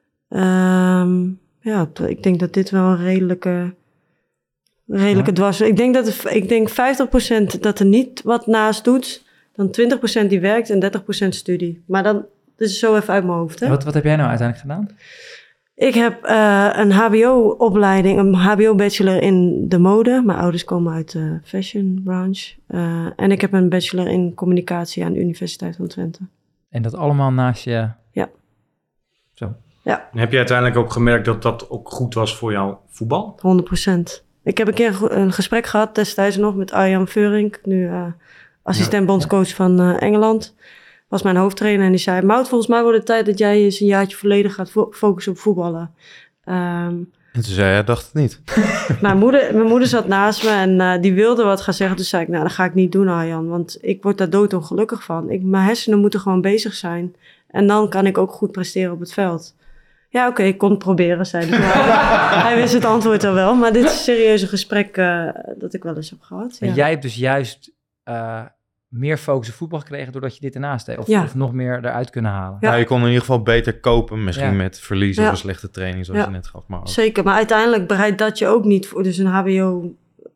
Speaker 2: Ik denk dat dit wel een redelijke dwars. Ik denk 50% dat er niet wat naast doet. Dan 20% die werkt en 30% studie. Maar dan, dit is zo even uit mijn hoofd. Hè?
Speaker 4: Wat heb jij nou uiteindelijk gedaan?
Speaker 2: Ik heb een hbo-opleiding, een hbo-bachelor in de mode. Mijn ouders komen uit de fashion branche. En ik heb een bachelor in communicatie aan de Universiteit van Twente.
Speaker 4: En dat allemaal naast je...
Speaker 2: Ja.
Speaker 4: Zo.
Speaker 2: Ja.
Speaker 1: Heb je uiteindelijk ook gemerkt dat dat ook goed was voor jouw voetbal? 100%.
Speaker 2: Ik heb een keer een gesprek gehad destijds nog met Arjan Veurink, nu assistent bondscoach van Engeland. Was mijn hoofdtrainer en die zei, Mout, volgens mij wordt het tijd dat jij eens een jaartje volledig gaat focussen op voetballen.
Speaker 5: En toen zei hij, dacht het niet.
Speaker 2: Mijn moeder zat naast me en die wilde wat gaan zeggen. Dus zei ik, nou, dat ga ik niet doen, Arjan, want ik word daar doodongelukkig van. Mijn hersenen moeten gewoon bezig zijn en dan kan ik ook goed presteren op het veld. Ja, oké, ik kon het proberen, zei hij. Hij wist het antwoord al wel, maar dit is een serieuze gesprek dat ik wel eens heb gehad. Ja.
Speaker 4: En jij hebt dus juist meer focus op voetbal gekregen doordat je dit ernaast deed? Of nog meer eruit kunnen halen?
Speaker 5: Ja. Je kon in ieder geval beter kopen, misschien met verliezen of een slechte training zoals je net gaf. Maar ook.
Speaker 2: Zeker, maar uiteindelijk bereidt dat je ook niet voor. Dus een hbo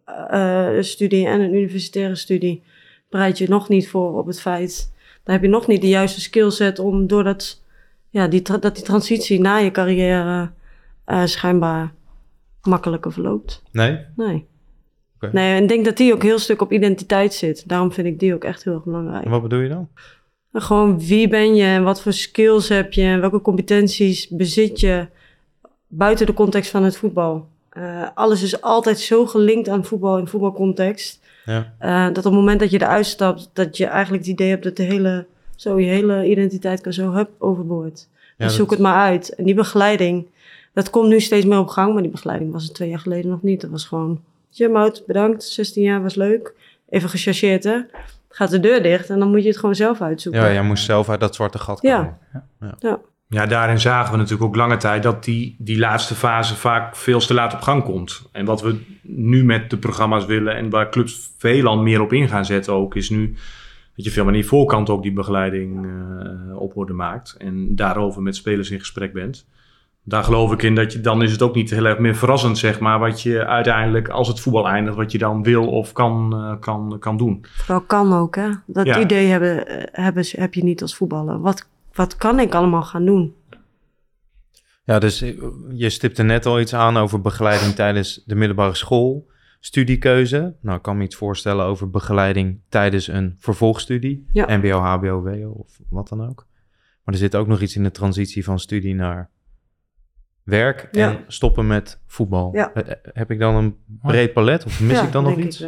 Speaker 2: studie en een universitaire studie bereid je nog niet voor op het feit. Dan heb je nog niet de juiste skillset om doordat die transitie na je carrière schijnbaar makkelijker verloopt.
Speaker 5: Nee?
Speaker 2: Nee.
Speaker 5: Okay.
Speaker 2: Nee, en ik denk dat die ook heel stuk op identiteit zit. Daarom vind ik die ook echt heel erg belangrijk.
Speaker 5: En wat bedoel je dan?
Speaker 2: Gewoon wie ben je en wat voor skills heb je en welke competenties bezit je buiten de context van het voetbal. Alles is altijd zo gelinkt aan voetbal in voetbalcontext.
Speaker 5: Ja.
Speaker 2: Dat op het moment dat je eruit stapt, dat je eigenlijk het idee hebt dat je hele identiteit kan zo overboord. Dus zoek het maar uit. En die begeleiding, dat komt nu steeds meer op gang, maar die begeleiding was het 2 jaar geleden nog niet. Dat was gewoon, Mout, bedankt, 16 jaar was leuk. Even gechargeerd, hè. Gaat de deur dicht en dan moet je het gewoon zelf uitzoeken.
Speaker 5: Ja, jij moest zelf uit dat zwarte gat komen.
Speaker 1: Ja, daarin zagen we natuurlijk ook lange tijd dat die laatste fase vaak veel te laat op gang komt. En wat we nu met de programma's willen en waar clubs veelal meer op in gaan zetten ook, is nu dat je veel meer aan die voorkant ook die begeleiding op orde maakt. En daarover met spelers in gesprek bent. Daar geloof ik in dat dan is het ook niet heel erg meer verrassend, zeg maar, wat je uiteindelijk, als het voetbal eindigt, wat je dan wil of kan doen.
Speaker 2: Vooral kan ook, hè. Dat idee heb je niet als voetballer. Wat kan ik allemaal gaan doen?
Speaker 5: Ja, dus je stipte net al iets aan over begeleiding tijdens de middelbare school, studiekeuze. Nou, ik kan me iets voorstellen over begeleiding tijdens een vervolgstudie, mbo, hbo, wo of wat dan ook. Maar er zit ook nog iets in de transitie van studie naar werk en stoppen met voetbal. Ja. Heb ik dan een breed palet of mis ik dan nog iets?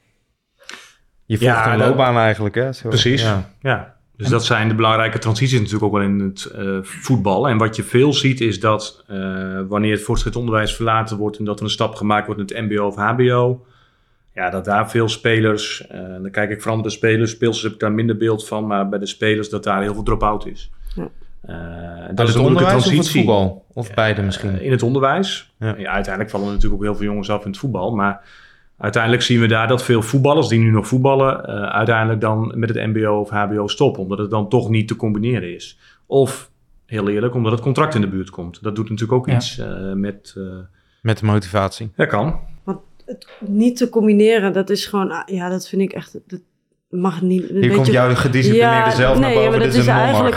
Speaker 5: Je volgt een loopbaan eigenlijk, hè? Zo,
Speaker 1: precies, ja. Dus dat zijn de belangrijke transities natuurlijk ook wel in het voetbal. En wat je veel ziet is dat wanneer het voortgezet onderwijs verlaten wordt en dat er een stap gemaakt wordt in het mbo of hbo, dat daar veel spelers, dan kijk ik vooral naar de speelsters heb ik daar minder beeld van, maar bij de spelers dat daar heel veel drop-out is. Ja.
Speaker 5: Dat is een moeilijke transitie. Of het voetbal? Of beide misschien?
Speaker 1: In het onderwijs. Ja, uiteindelijk vallen er natuurlijk ook heel veel jongens af in het voetbal. Maar uiteindelijk zien we daar dat veel voetballers die nu nog voetballen, uiteindelijk dan met het mbo of hbo stoppen. Omdat het dan toch niet te combineren is. Of, heel eerlijk, omdat het contract in de buurt komt. Dat doet natuurlijk ook iets met
Speaker 5: de motivatie.
Speaker 1: Dat kan.
Speaker 2: Want het niet te combineren, dat is gewoon, dat vind ik echt... mag niet.
Speaker 5: Hier komt jouw gedisciplineerde zelf naar boven.
Speaker 2: Maar dat is eigenlijk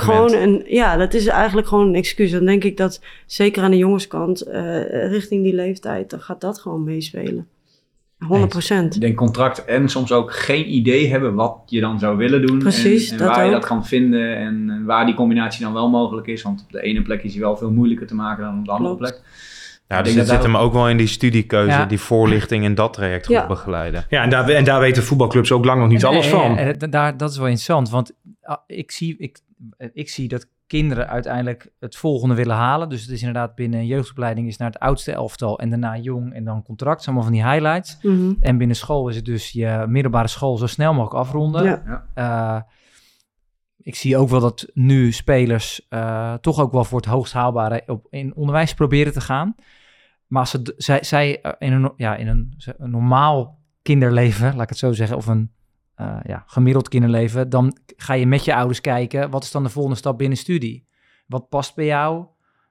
Speaker 2: gewoon een excuus. Dan denk ik dat zeker aan de jongenskant richting die leeftijd, dan gaat dat gewoon meespelen. 100%.
Speaker 3: Ik denk contract en soms ook geen idee hebben wat je dan zou willen doen.
Speaker 2: Precies,
Speaker 3: en waar je dat kan vinden en waar die combinatie dan wel mogelijk is. Want op de ene plek is die wel veel moeilijker te maken dan op de andere plek.
Speaker 5: Ja, dus het zit hem ook wel in die studiekeuze, die voorlichting in dat traject goed begeleiden. Ja,
Speaker 1: en daar weten voetbalclubs ook lang nog niet alles van.
Speaker 4: Dat is wel interessant, want ik zie dat kinderen uiteindelijk het volgende willen halen. Dus het is inderdaad binnen een jeugdopleiding is naar het oudste elftal en daarna jong en dan contract. Allemaal van die highlights. Mm-hmm. En binnen school is het dus je middelbare school zo snel mogelijk afronden. Ja. Ik zie ook wel dat nu spelers toch ook wel voor het hoogst haalbare in onderwijs proberen te gaan. Maar als zij in een normaal kinderleven, laat ik het zo zeggen, of een gemiddeld kinderleven, dan ga je met je ouders kijken, wat is dan de volgende stap binnen studie? Wat past bij jou?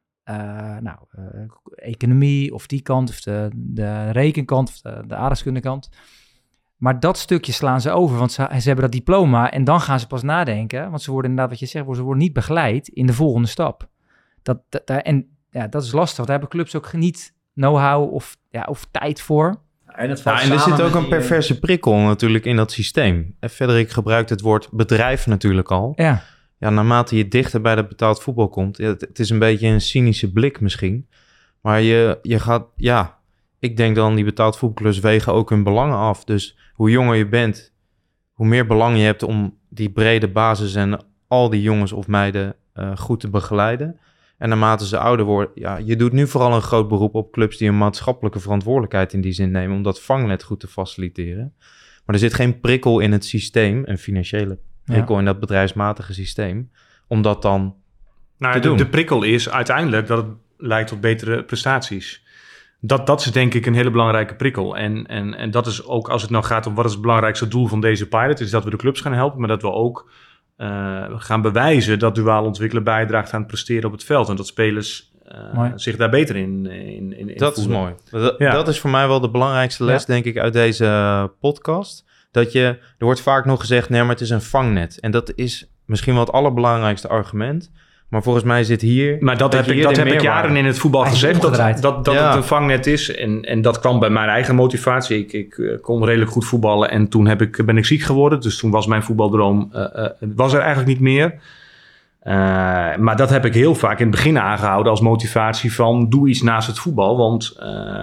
Speaker 4: Economie of die kant, of de rekenkant, of de aardrijkskundekant. Maar dat stukje slaan ze over, want ze hebben dat diploma en dan gaan ze pas nadenken. Want ze worden inderdaad, wat je zegt, ze worden niet begeleid in de volgende stap. Dat is lastig, want daar hebben clubs ook niet know-how of tijd voor.
Speaker 5: En er zit ook een perverse prikkel natuurlijk in dat systeem. En Frederik gebruikt het woord bedrijf natuurlijk al. Ja, naarmate je dichter bij dat betaald voetbal komt, het is een beetje een cynische blik misschien. Maar je gaat, ik denk dan die betaald voetbalclubs wegen ook hun belangen af. Dus hoe jonger je bent, hoe meer belang je hebt om die brede basis en al die jongens of meiden goed te begeleiden. En naarmate ze ouder worden, je doet nu vooral een groot beroep op clubs die een maatschappelijke verantwoordelijkheid in die zin nemen om dat vangnet goed te faciliteren. Maar er zit geen prikkel in het systeem, een financiële prikkel in dat bedrijfsmatige systeem, om dat dan te doen.
Speaker 1: De prikkel is uiteindelijk dat het leidt tot betere prestaties. Dat is denk ik een hele belangrijke prikkel. En dat is ook als het nou gaat om wat is het belangrijkste doel van deze pilot, is dat we de clubs gaan helpen, maar dat we ook gaan bewijzen dat duaal ontwikkelen bijdraagt aan het presteren op het veld. En dat spelers zich daar beter in
Speaker 5: Dat
Speaker 1: voelen.
Speaker 5: is mooi. Dat is voor mij wel de belangrijkste les, denk ik, uit deze podcast. Er wordt vaak nog gezegd, nee, maar het is een vangnet. En dat is misschien wel het allerbelangrijkste argument. Maar volgens mij zit hier...
Speaker 1: Maar dat heb ik jaren in het voetbal gezegd, dat het een vangnet is. En dat kwam bij mijn eigen motivatie. Ik kon redelijk goed voetballen en toen ben ik ziek geworden. Dus toen was mijn voetbaldroom was er eigenlijk niet meer. Maar dat heb ik heel vaak in het begin aangehouden als motivatie van doe iets naast het voetbal. Want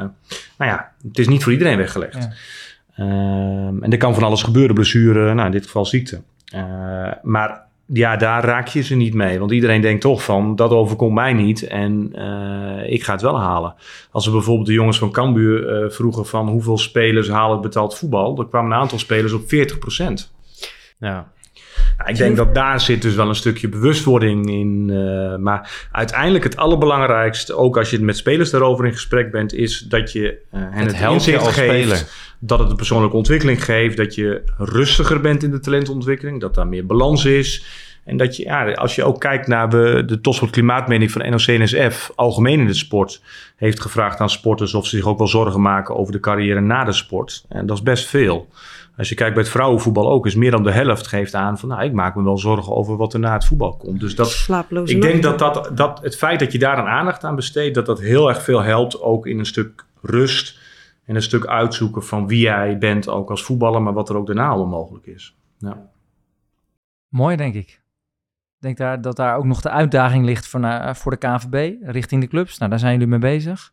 Speaker 1: het is niet voor iedereen weggelegd. Ja. En er kan van alles gebeuren, blessure, in dit geval ziekte. Maar ja, daar raak je ze niet mee. Want iedereen denkt toch van, dat overkomt mij niet en ik ga het wel halen. Als we bijvoorbeeld de jongens van Cambuur vroegen van hoeveel spelers halen het betaald voetbal, dan kwamen een aantal spelers op 40%.
Speaker 5: Ja.
Speaker 1: Ik denk dat daar zit dus wel een stukje bewustwording in. Maar uiteindelijk het allerbelangrijkste, ook als je met spelers daarover in gesprek bent, is dat je het inzicht geeft. Speler. Dat het een persoonlijke ontwikkeling geeft. Dat je rustiger bent in de talentontwikkeling. Dat daar meer balans is. En dat je, als je ook kijkt naar de Topsport Klimaatmeting van NOC-NSF, algemeen in de sport, heeft gevraagd aan sporters of ze zich ook wel zorgen maken over de carrière na de sport. En dat is best veel. Als je kijkt bij het vrouwenvoetbal ook, is meer dan de helft geeft aan van, ik maak me wel zorgen over wat er na het voetbal komt. Dus ik denk dat het feit dat je daar een aandacht aan besteedt, dat heel erg veel helpt, ook in een stuk rust en een stuk uitzoeken van wie jij bent, ook als voetballer, maar wat er ook daarna allemaal mogelijk is. Ja.
Speaker 4: Mooi, denk ik. Ik denk dat daar ook nog de uitdaging ligt voor de KNVB, richting de clubs. Nou, daar zijn jullie mee bezig.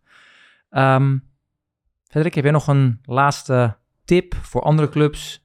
Speaker 4: Frederik, heb jij nog een laatste tip voor andere clubs?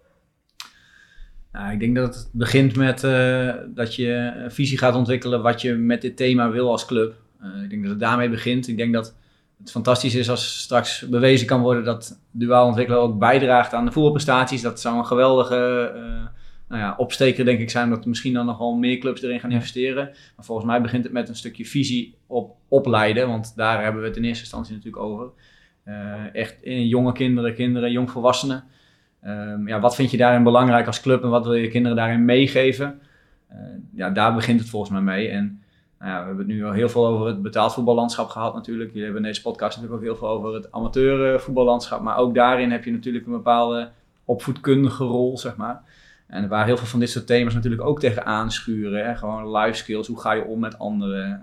Speaker 3: Nou, ik denk dat het begint met dat je een visie gaat ontwikkelen wat je met dit thema wil als club. Ik denk dat het daarmee begint. Ik denk dat het fantastisch is als straks bewezen kan worden dat duaal ontwikkelen ook bijdraagt aan de voetbalprestaties. Dat zou een geweldige opsteker denk ik zijn, dat misschien dan nog wel meer clubs erin gaan investeren. Maar volgens mij begint het met een stukje visie op opleiden, want daar hebben we het in eerste instantie natuurlijk over. Echt in jonge kinderen, jongvolwassenen. Wat vind je daarin belangrijk als club en wat wil je kinderen daarin meegeven? Daar begint het volgens mij mee. En we hebben het nu al heel veel over het betaald voetballandschap gehad natuurlijk. Jullie hebben in deze podcast natuurlijk ook heel veel over het amateur voetballandschap. Maar ook daarin heb je natuurlijk een bepaalde opvoedkundige rol, zeg maar. En waar heel veel van dit soort thema's natuurlijk ook tegen aanschuren. Hè? Gewoon life skills, hoe ga je om met anderen?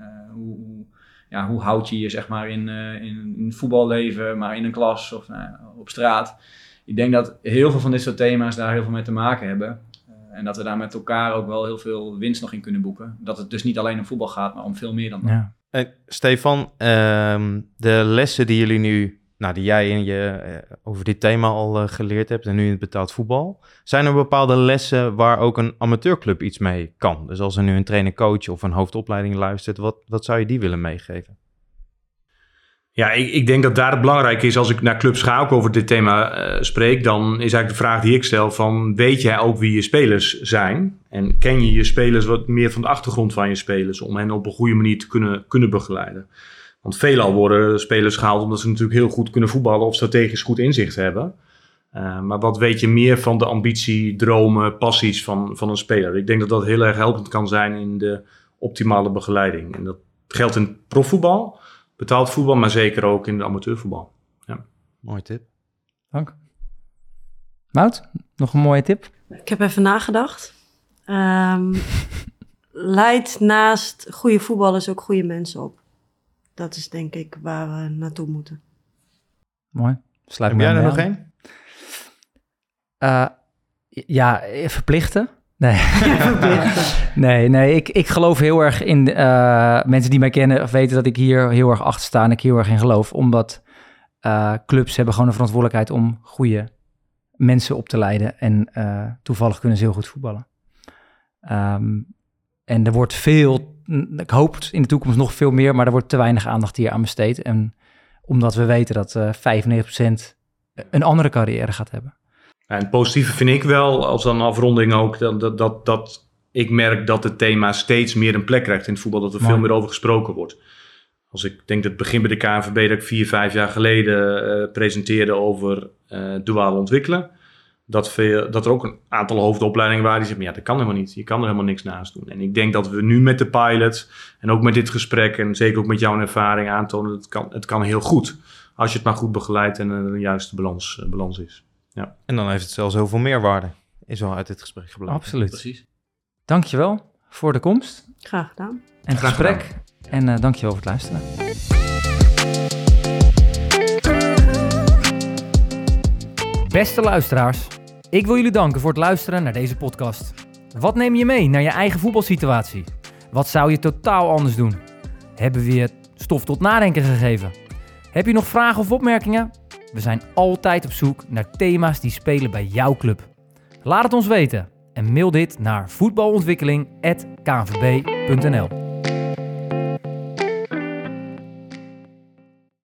Speaker 3: Hoe houd je je zeg maar in het voetballeven, maar in een klas of op straat. Ik denk dat heel veel van dit soort thema's daar heel veel mee te maken hebben. En dat we daar met elkaar ook wel heel veel winst nog in kunnen boeken. Dat het dus niet alleen om voetbal gaat, maar om veel meer dan dat.
Speaker 5: Ja. Stefan, de lessen die jullie nu, die jij over dit thema al geleerd hebt en nu in het betaald voetbal, zijn er bepaalde lessen waar ook een amateurclub iets mee kan? Dus als er nu een trainer-coach of een hoofdopleiding luistert, wat zou je die willen meegeven?
Speaker 1: Ja, ik denk dat daar het belangrijk is, als ik naar clubs ga ook over dit thema spreek, dan is eigenlijk de vraag die ik stel van, weet jij ook wie je spelers zijn? En ken je je spelers wat meer van de achtergrond van je spelers, om hen op een goede manier te kunnen begeleiden? Want veelal worden spelers gehaald omdat ze natuurlijk heel goed kunnen voetballen of strategisch goed inzicht hebben. Maar wat weet je meer van de ambitie, dromen, passies van een speler? Ik denk dat dat heel erg helpend kan zijn in de optimale begeleiding. En dat geldt in profvoetbal, betaald voetbal, maar zeker ook in de amateurvoetbal. Ja.
Speaker 5: Mooie tip.
Speaker 4: Dank. Mout, nog een mooie tip?
Speaker 2: Ik heb even nagedacht. Leid naast goede voetballers ook goede mensen op. Dat is denk ik waar we naartoe moeten.
Speaker 4: Mooi. Sluit
Speaker 5: heb jij er nog één?
Speaker 4: Verplichten. Nee. Nee, ik geloof heel erg in mensen die mij kennen of weten dat ik hier heel erg achter sta en ik heel erg in geloof. Omdat clubs hebben gewoon een verantwoordelijkheid om goede mensen op te leiden. En toevallig kunnen ze heel goed voetballen. En er wordt ik hoop in de toekomst nog veel meer, maar er wordt te weinig aandacht hier aan besteed. En omdat we weten dat 95% een andere carrière gaat hebben.
Speaker 1: En het positieve vind ik wel, als dan afronding ook, dat ik merk dat het thema steeds meer een plek krijgt in het voetbal, dat er veel meer over gesproken wordt. Als ik denk dat het begin bij de KNVB dat ik 4-5 jaar geleden presenteerde over duaal ontwikkelen, dat er ook een aantal hoofdopleidingen waren die zeggen, ja, dat kan helemaal niet. Je kan er helemaal niks naast doen. En ik denk dat we nu met de pilot en ook met dit gesprek en zeker ook met jouw ervaring aantonen, dat het kan heel goed. Als je het maar goed begeleidt en er een juiste balans is. Ja.
Speaker 5: En dan heeft het zelfs heel veel meerwaarde. Is wel uit dit gesprek gebleken.
Speaker 4: Absoluut.
Speaker 3: Precies.
Speaker 4: Dankjewel voor de komst
Speaker 2: Graag gedaan.
Speaker 4: en het
Speaker 1: Graag
Speaker 4: gesprek. En dankjewel voor het luisteren. Beste luisteraars, ik wil jullie danken voor het luisteren naar deze podcast. Wat neem je mee naar je eigen voetbalsituatie? Wat zou je totaal anders doen? Hebben we je stof tot nadenken gegeven? Heb je nog vragen of opmerkingen? We zijn altijd op zoek naar thema's die spelen bij jouw club. Laat het ons weten en mail dit naar voetbalontwikkeling@kvb.nl.